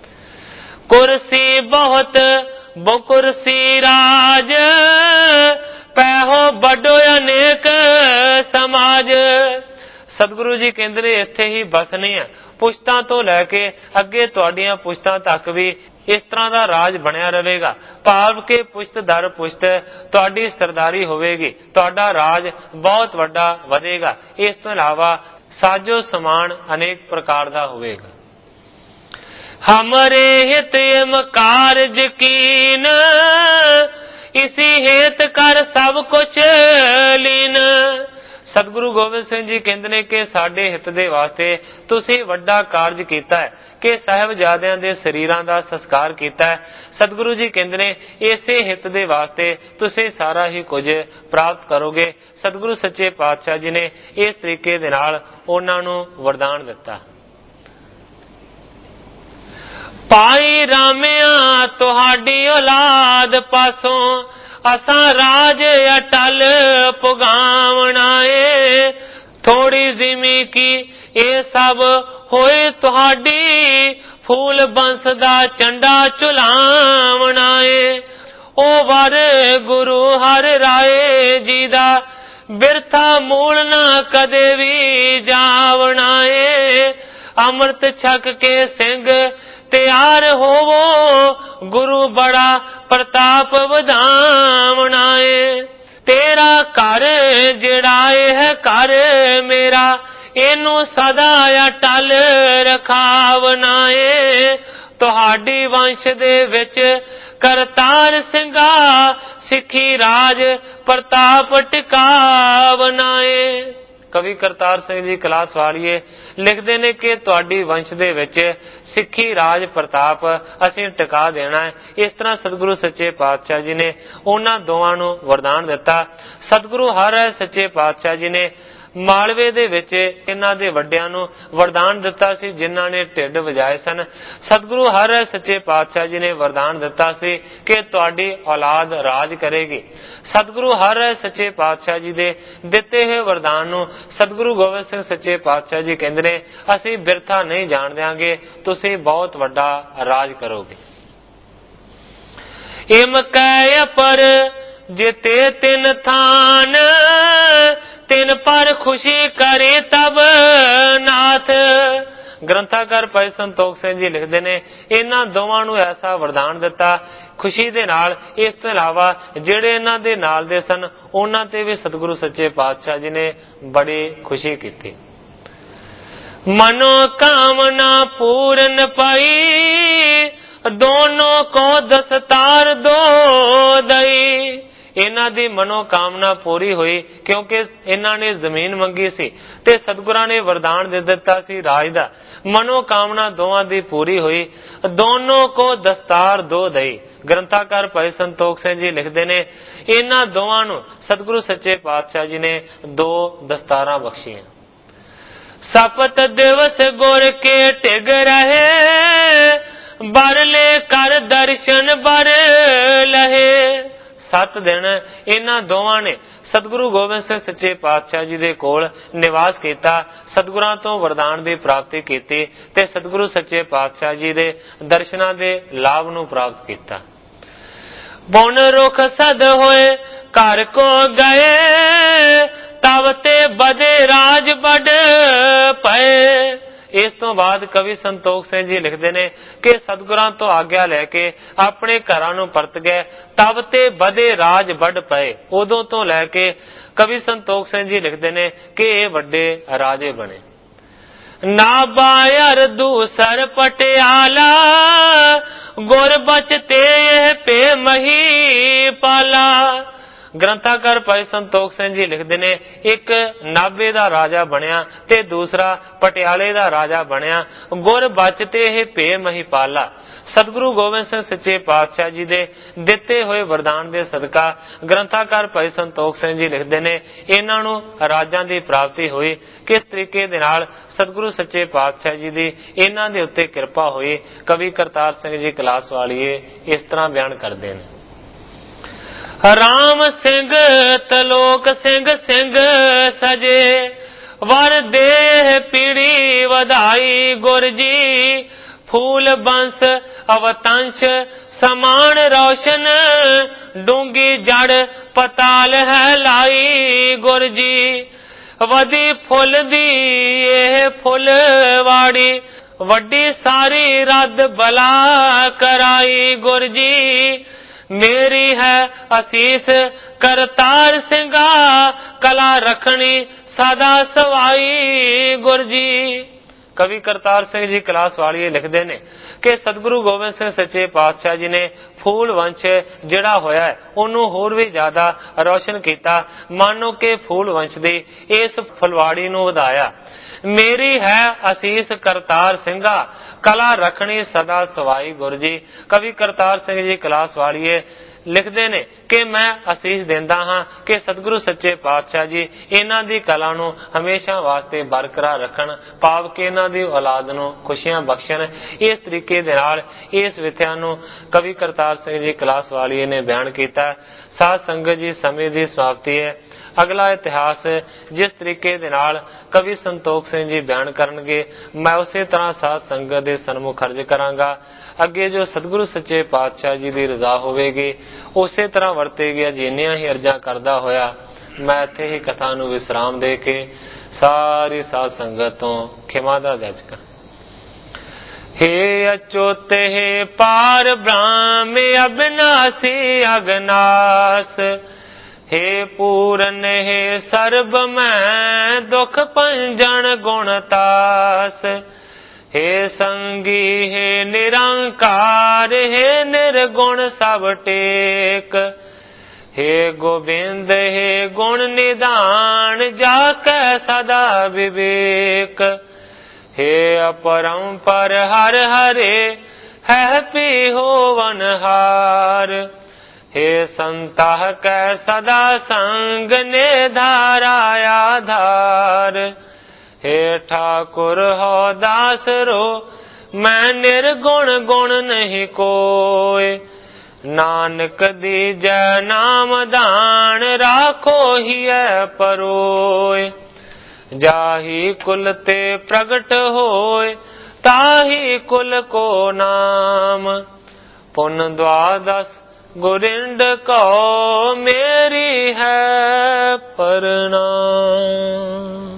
ਕੁਰਸੀ ਬਹੁਤ ਬੋ ਕੁਰਸੀ ਰਾਜ, ਪੈਹੋ ਵੱਡੋ ਅਨੇਕ ਸਮਾਜ। ਸਤਿਗੁਰੂ ਜੀ ਕਹਿੰਦੇ ਨੇ ਇੱਥੇ ਹੀ ਬਸਣੀ ਆ, ਪੁਸ਼ਤਾਂ ਤੋਂ ਲੈ ਕੇ ਅੱਗੇ ਤੁਹਾਡੀਆਂ ਪੁਸ਼ਤਾਂ ਤੱਕ ਵੀ ਇਸ ਤਰ੍ਹਾਂ ਦਾ ਰਾਜ ਬਣਿਆ ਰਹੇਗਾ। ਭਾਵ ਕਿ ਪੁਸ਼ਤ ਦਰ ਪੁਸ਼ਤ ਤੁਹਾਡੀ ਸਰਦਾਰੀ ਹੋਵੇਗੀ, ਤੁਹਾਡਾ ਰਾਜ ਬਹੁਤ ਵੱਡਾ ਵਧੇਗਾ। ਇਸ ਤੋਂ ਇਲਾਵਾ ਸਾਜੋ ਸਮਾਨ ਅਨੇਕ ਪ੍ਰਕਾਰ ਦਾ ਹੋਵੇਗਾ। ਹਮਰੇ ਹਿਤ ਇਮ ਕਾਰਜ ਕੀਨ, ਇਸੀ ਹੇਤ ਕਰ ਸਭ ਕੁਛ ਲੀਨ। ਸਤਿਗੁਰੂ ਗੋਬਿੰਦ ਸਿੰਘ ਜੀ ਕਹਿੰਦੇ ਨੇ ਕਿ ਸਾਡੇ ਹਿੱਤ ਦੇ ਵਾਸਤੇ ਤੁਸੀਂ ਵੱਡਾ ਕਾਰਜ ਕੀਤਾ ਹੈ ਕਿ ਸਾਹਿਬਜ਼ਾਦਿਆਂ ਦੇ ਸਰੀਰਾਂ ਦਾ ਸੰਸਕਾਰ ਕੀਤਾ ਹੈ। ਸਤਿਗੁਰੂ ਜੀ ਕਹਿੰਦੇ ਨੇ ਇਸੇ ਹਿੱਤ ਦੇ ਵਾਸਤੇ ਤੁਸੀਂ ਸਾਰਾ ਹੀ ਕੁਝ ਪ੍ਰਾਪਤ ਕਰੋਗੇ। ਸਤਿਗੁਰੂ ਸੱਚੇ ਪਾਤਸ਼ਾਹ ਜੀ ਨੇ ਇਸ ਤਰੀਕੇ ਦੇ ਨਾਲ ਉਹਨਾਂ ਨੂੰ ਵਰਦਾਨ ਦਿੱਤਾ। ਪਾਈ ਰਾਮਿਆ ਤੁਹਾਡੀ ਔਲਾਦ ਪਾਸੋਂ, ਅਸਾਂ ਰਾਜ ਅਟਲ ਪੁਗਾਵਣਾ ਏ। ਥੋੜੀ ਜ਼ਿਮੀ ਕੀ ਇਹ ਸਭ ਹੋਏ ਤੁਹਾਡੀ, ਫੂਲ ਬੰਸ ਦਾ ਝੰਡਾ ਝੁਲਾਵਣਾ ਏ। ਉਹ ਵਰ ਗੁਰੂ ਹਰਿ ਰਾਏ ਜੀ ਦਾ, ਬਿਰਥਾ ਮੂਲ ਨਾ ਕਦੇ ਵੀ ਜਾਵਣਾ ਏ। ਅੰਮ੍ਰਿਤ ਛਕ ਕੇ ਸਿੰਘ ਤਿਆਰ ਹੋਵੋ, ਗੁਰੂ ਬੜਾ ਪ੍ਰਤਾਪ ਵਧਾਵਣਾ ਏ। ਤੇਰਾ ਘਰ ਜਿਹੜਾ ਇਹ ਘਰ ਮੇਰਾ, ਇਹਨੂੰ ਸਦਾ ਅਟਲ ਰਖਾਵਣਾ ਏ। ਤੁਹਾਡੀ ਵੰਸ਼ ਦੇ ਵਿੱਚ ਕਰਤਾਰ ਸਿੰਘਾ, ਸਿੱਖੀ ਰਾਜ ਪ੍ਰਤਾਪ ਟਿਕਾਵਣਾ ਏ। ਕਵੀ ਕਰਤਾਰ ਸਿੰਘ ਜੀ ਕਲਾਸ ਵਾਲੀਏ ਲਿਖਦੇ ਨੇ ਕਿ ਤੁਹਾਡੀ ਵੰਸ਼ ਦੇ ਵਿੱਚ ਸਿੱਖੀ ਰਾਜ ਪ੍ਰਤਾਪ ਅਸੀਂ ਟਿਕਾ ਦੇਣਾ ਹੈ। ਇਸ ਤਰ੍ਹਾਂ ਸਤਿਗੁਰੂ ਸੱਚੇ ਪਾਤਸ਼ਾਹ ਜੀ ਨੇ ਉਹਨਾਂ ਦੋਵਾਂ ਨੂੰ ਵਰਦਾਨ ਦਿੱਤਾ। ਸਤਿਗੁਰੂ ਹਰਿ ਸੱਚੇ ਪਾਤਸ਼ਾਹ ਜੀ ਨੇ ਮਾਲਵੇ ਦੇ ਵਿੱਚ ਇਹਨਾਂ ਦੇ ਵੱਡਿਆਂ ਨੂੰ ਵਰਦਾਨ ਦਿੱਤਾ ਸੀ ਜਿਨ੍ਹਾਂ ਨੇ ਢਿੱਡ ਵਜਾਏ ਸਨ। ਸਤਿਗੁਰੂ ਹਰਿ ਸੱਚੇ ਪਾਤਸ਼ਾਹ ਜੀ ਨੇ ਵਰਦਾਨ ਦਿੱਤਾ ਸੀ ਕਿ ਤੁਹਾਡੀ ਔਲਾਦ ਰਾਜ ਕਰੇਗੀ। ਸਤਿਗੁਰੂ ਹਰਿ ਸੱਚੇ ਪਾਤਸ਼ਾਹ ਜੀ ਦੇ ਦਿੱਤੇ ਹੋਏ ਵਰਦਾਨ ਨੂੰ ਸਤਿਗੁਰੂ ਗੋਬਿੰਦ ਸਿੰਘ ਸੱਚੇ ਪਾਤਸ਼ਾਹ ਜੀ ਕਹਿੰਦੇ ਨੇ ਅਸੀਂ ਬਿਰਥਾ ਨਹੀਂ ਜਾਣ ਦਿਆਂਗੇ, ਤੁਸੀਂ ਬਹੁਤ ਵੱਡਾ ਰਾਜ ਕਰੋਗੇ। ਇਮ ਕਹਿ ਪਰ ਜਿਤੇ ਤਿਨ ਥਾਨ, ਤਿਨ ਪਰ ਖੁਸ਼ੀ ਕਰੇ ਤਬ ਨਾਥ। ਗ੍ਰੰਥਾਕਾਰ ਭਾਈ ਸੰਤੋਖ ਸਿੰਘ ਜੀ ਲਿਖਦੇ ਨੇ ਇਹਨਾਂ ਦੋਵਾਂ ਨੂੰ ਐਸਾ ਵਰਦਾਨ ਦਿੱਤਾ ਖੁਸ਼ੀ ਦੇ ਨਾਲ। ਇਸ ਤੋਂ ਇਲਾਵਾ ਜਿਹੜੇ ਇਹਨਾਂ ਦੇ ਨਾਲ ਦੇ ਸਨ ਉਹਨਾਂ ਤੇ ਵੀ ਸਤਿਗੁਰੂ ਸੱਚੇ ਪਾਤਸ਼ਾਹ ਜੀ ਨੇ ਬੜੀ ਖੁਸ਼ੀ ਕੀਤੀ। ਮਨੋ ਕਾਮਨਾ ਪੂਰਨ ਪਾਈ, ਦੋਨੋਂ ਕੋ ਦਸਤਾਰ ਦੋ ਦਈ। ਇਹਨਾਂ ਦੀ ਮਨੋਕਾਮਨਾ ਪੂਰੀ ਹੋਈ ਕਿਉਂਕਿ ਇਹਨਾਂ ਨੇ ਜ਼ਮੀਨ ਮੰਗੀ ਸੀ ਤੇ ਸਤਿਗੁਰਾਂ ਨੇ ਵਰਦਾਨ ਦੇ ਦਿੱਤਾ ਸੀ ਰਾਜ ਦਾ। ਮਨੋਕਾਮਨਾ ਦੋਵਾਂ ਦੀ ਪੂਰੀ ਹੋਈ। ਦੋਨੋਂ ਕੋ ਦਸਤਾਰ ਦੋ ਦਈ। ਗ੍ਰੰਥਾਕਾਰ ਭਾਈ ਸੰਤੋਖ ਸਿੰਘ ਜੀ ਲਿਖਦੇ ਨੇ ਇਹਨਾਂ ਦੋਵਾਂ ਨੂੰ ਸਤਿਗੁਰੂ ਸੱਚੇ ਪਾਤਸ਼ਾਹ ਜੀ ਨੇ ਦੋ ਦਸਤਾਰਾਂ ਬਖਸ਼ੀਆਂ। ਸਪਤ ਦਿਵਸ ਗੁਰ ਕੇ ਟਿਗ ਰਹੇ, ਬਰਲੇ ਕਰ ਦਰਸ਼ਨ ਬਰ ਲਹੇ। ਸੱਤ ਦਿਨ ਇਹਨਾਂ ਦੋਵਾਂ ਨੇ ਸਤਿਗੁਰੂ ਗੋਬਿੰਦ ਸਿੰਘ ਸੱਚੇ ਪਾਤਸ਼ਾਹ ਜੀ ਦੇ ਕੋਲ ਨਿਵਾਸ ਕੀਤਾ, ਸਤਿਗੁਰਾਂ ਤੋਂ ਵਰਦਾਨ ਦੀ ਪ੍ਰਾਪਤੀ ਕੀਤੀ ਤੇ ਸਤਿਗੁਰੂ ਸੱਚੇ ਪਾਤਸ਼ਾਹ ਜੀ ਦੇ ਦਰਸ਼ਨਾਂ ਦੇ ਲਾਭ ਨੂੰ ਪ੍ਰਾਪਤ ਕੀਤਾ। ਬੁਨ ਰੁਖ ਸਦ ਹੋਏ ਘਰ ਕੋ ਗਏ, ਤਬ ਤੇ ਬਦੇ ਰਾਜ ਵੱਡ ਪਏ। ਇਸ ਤੋਂ ਬਾਅਦ ਕਵੀ ਸੰਤੋਖ ਸਿੰਘ ਜੀ ਲਿਖਦੇ ਨੇ ਕਿ ਸਤਿਗੁਰਾਂ ਤੋਂ ਆਗਿਆ ਲੈ ਕੇ ਆਪਣੇ ਘਰਾਂ ਨੂੰ ਪਰਤ ਗਏ। ਤਬ ਤੇ ਵਧੇ ਰਾਜ ਵੱਡ ਪਏ। ਉਦੋਂ ਤੋਂ ਲੈ ਕੇ ਕਵੀ ਸੰਤੋਖ ਸਿੰਘ ਜੀ ਲਿਖਦੇ ਨੇ ਕਿ ਇਹ ਵੱਡੇ ਰਾਜੇ ਬਣੇ। ਨਾਭਾ ਅਰ ਦੂਸਰ ਪਟਿਆਲਾ, ਗੁਰ ਬਚਤੇ ਇਹ ਪੇ ਮਹੀ ਪਾਲਾ। ਗ੍ਰੰਥਾਕਾਰ ਭਾਈ ਸੰਤੋਖ ਸਿੰਘ ਜੀ ਲਿਖਦੇ ਨੇ ਇੱਕ ਨਾਭੇ ਦਾ ਰਾਜਾ ਬਣਿਆ ਤੇ ਦੂਸਰਾ ਪਟਿਆਲੇ ਦਾ ਰਾਜਾ ਬਣਿਆ। ਗੁਰ ਬਚਤੇ ਇਹ ਭੇ ਮਹੀਪਾਲਾ। ਸਤਿਗੁਰੂ ਗੋਬਿੰਦ ਸਿੰਘ ਸੱਚੇ ਪਾਤਸ਼ਾਹ ਜੀ ਦੇ ਦਿੱਤੇ ਹੋਏ ਵਰਦਾਨ ਦੇ ਸਦਕਾ ਗ੍ਰੰਥਾਕਾਰ ਭਾਈ ਸੰਤੋਖ ਸਿੰਘ ਜੀ ਲਿਖਦੇ ਨੇ ਇਹਨਾਂ ਨੂੰ ਰਾਜਾਂ ਦੀ ਪ੍ਰਾਪਤੀ ਹੋਈ। ਕਿਸ ਤਰੀਕੇ ਦੇ ਨਾਲ ਸਤਿਗੁਰੂ ਸੱਚੇ ਪਾਤਸ਼ਾਹ ਜੀ ਦੀ ਇਹਨਾਂ ਦੇ ਉੱਤੇ ਕਿਰਪਾ ਹੋਈ। ਕਵੀ ਕਰਤਾਰ ਸਿੰਘ ਜੀ ਕਲਾਸ ਵਾਲੀਏ ਇਸ ਤਰ੍ਹਾਂ ਬਿਆਨ ਕਰਦੇ ਨੇ। ਰਾਮ ਸਿੰਘ ਤਲੋਕ ਸਿੰਘ ਸਿੰਘ ਸਜੇ, ਵਰ ਦੇਹ ਪੀੜੀ ਵਧਾਈ ਗੁਰ ਜੀ। ਫੂਲ ਬੰਸ ਅਵਤੰਸ਼ ਸਮਾਨ ਰੌਸ਼ਨ, ਡੂੰਗੀ ਜੜ ਪਤਾਲ ਹੈ ਲਾਈ ਗੁਰ ਜੀ। ਵਧੀ ਫੁੱਲ ਦੀ ਇਹ ਫੁੱਲਵਾੜੀ, ਵੱਡੀ ਸਾਰੀ ਰੱਦ ਬਲਾ ਕਰਾਈ ਗੁਰ ਜੀ। ਮੇਰੀ ਹੈ ਅਸੀਸ ਕਰਤਾਰ ਸਿੰਘਾ, ਕਲਾ ਰੱਖਣੀ ਸਦਾ ਸਵਾਈ ਗੁਰ ਜੀ। ਕਵੀ ਕਰਤਾਰ ਸਿੰਘ ਜੀ ਕਲਾਸ ਵਾਲੀਏ ਲਿਖਦੇ ਨੇ ਕਿ ਸਤਿਗੁਰੂ ਗੋਬਿੰਦ ਸਿੰਘ ਸੱਚੇ ਪਾਤਸ਼ਾਹ ਜੀ ਨੇ ਫੂਲ ਵੰਸ਼ ਜਿਹੜਾ ਹੋਇਆ ਹੈ ਉਹਨੂੰ ਹੋਰ ਵੀ ਜ਼ਿਆਦਾ ਰੌਸ਼ਨ ਕੀਤਾ। ਮਾਨੋ ਕਿ ਫੂਲ ਵੰਸ਼ ਦੀ ਇਸ ਫੁਲਵਾੜੀ ਨੂੰ ਵਧਾਇਆ। ਮੇਰੀ ਹੈ ਅਸੀਸ ਕਰਤਾਰ ਸਿੰਘਾ, ਕਲਾ ਰੱਖਣੀ ਸਦਾ ਸਵਾਈ ਗੁਰ ਜੀ। ਕਵੀ ਕਰਤਾਰ ਸਿੰਘ ਜੀ ਕਲਾਸ ਵਾਲੀਏ ਲਿਖਦੇ ਨੇ ਕਿ ਮੈਂ ਅਸੀਸ ਦਿੰਦਾ ਹਾਂ ਕਿ ਸਤਿਗੁਰੂ ਸੱਚੇ ਪਾਤਸ਼ਾਹ ਜੀ ਇਹਨਾਂ ਦੀ ਕਲਾ ਨੂੰ ਹਮੇਸ਼ਾ ਵਾਸਤੇ ਬਰਕਰਾਰ ਰੱਖਣ, ਭਾਵ ਕਿ ਇਹਨਾਂ ਦੀ ਔਲਾਦ ਨੂੰ ਖੁਸ਼ੀਆਂ ਬਖਸ਼ਣ। ਇਸ ਤਰੀਕੇ ਦੇ ਨਾਲ ਇਸ ਵਿਥਿਆ ਨੂੰ ਕਵੀ ਕਰਤਾਰ ਸਿੰਘ ਜੀ ਕਲਾਸ ਵਾਲੀਏ ਨੇ ਬਿਆਨ ਕੀਤਾ। ਸਾਧ ਸੰਗਤ ਜੀ, ਸਮੇਂ ਦੀ ਸਮਾਪਤੀ ਹੈ। ਅਗਲਾ ਇਤਿਹਾਸ ਜਿਸ ਤਰੀਕੇ ਦੇ ਨਾਲ ਕਵੀ ਸੰਤੋਖ ਸਿੰਘ ਜੀ ਬਿਆਨ ਕਰਨਗੇ, ਮੈਂ ਉਸੇ ਤਰ੍ਹਾਂ ਸਾਧ ਸੰਗਤ ਦੇ ਸਨਮੁਖ ਅਰਜ਼ ਕਰਾਂਗਾ। ਅੱਗੇ ਜੋ ਸਤਿਗੁਰੂ ਸੱਚੇ ਪਾਤਸ਼ਾਹ ਜੀ ਦੀ ਰਜ਼ਾ ਹੋਵੇਗੀ ਉਸੇ ਤਰ੍ਹਾਂ ਵਰਤੇਗੀ। ਜਿੰਨੀਆਂ ਹੀ ਅਰਜ਼ਾਂ ਕਰਦਾ ਹੋਇਆ ਮੈਂ ਇੱਥੇ ਹੀ ਕਥਾ ਨੂੰ ਵਿਸਰਾਮ ਦੇ ਕੇ ਸਾਰੀ ਸਾਧ ਸੰਗਤ ਤੋਂ ਖਿਮਾ ਦਾ ਜਾਚਕਾਂ। हे अच्युत हे पार ब्रह्म अविनाशी अगनास, हे पूरन हे सर्ब मैं दुख पंजन गुणतास। हे संगी हे निरंकार, हे निर्गुण सब टेक। हे गोविंद हे गुण निदान, जाकै सदा विवेक। हे अपरंपर हर हरे, है पी होवन हार। हे संताह कै सदा संग, ने धारा आधार। हे ठाकुर हो दास रो, मैं निर्गुण गुण नहीं कोय। नानक दीजै नाम दान, राखो हिय परोय। जाही कुल ते प्रगट होय, ताही कुल को नाम। पुन द्वादश गुरिंड को, मेरी है प्रणाम।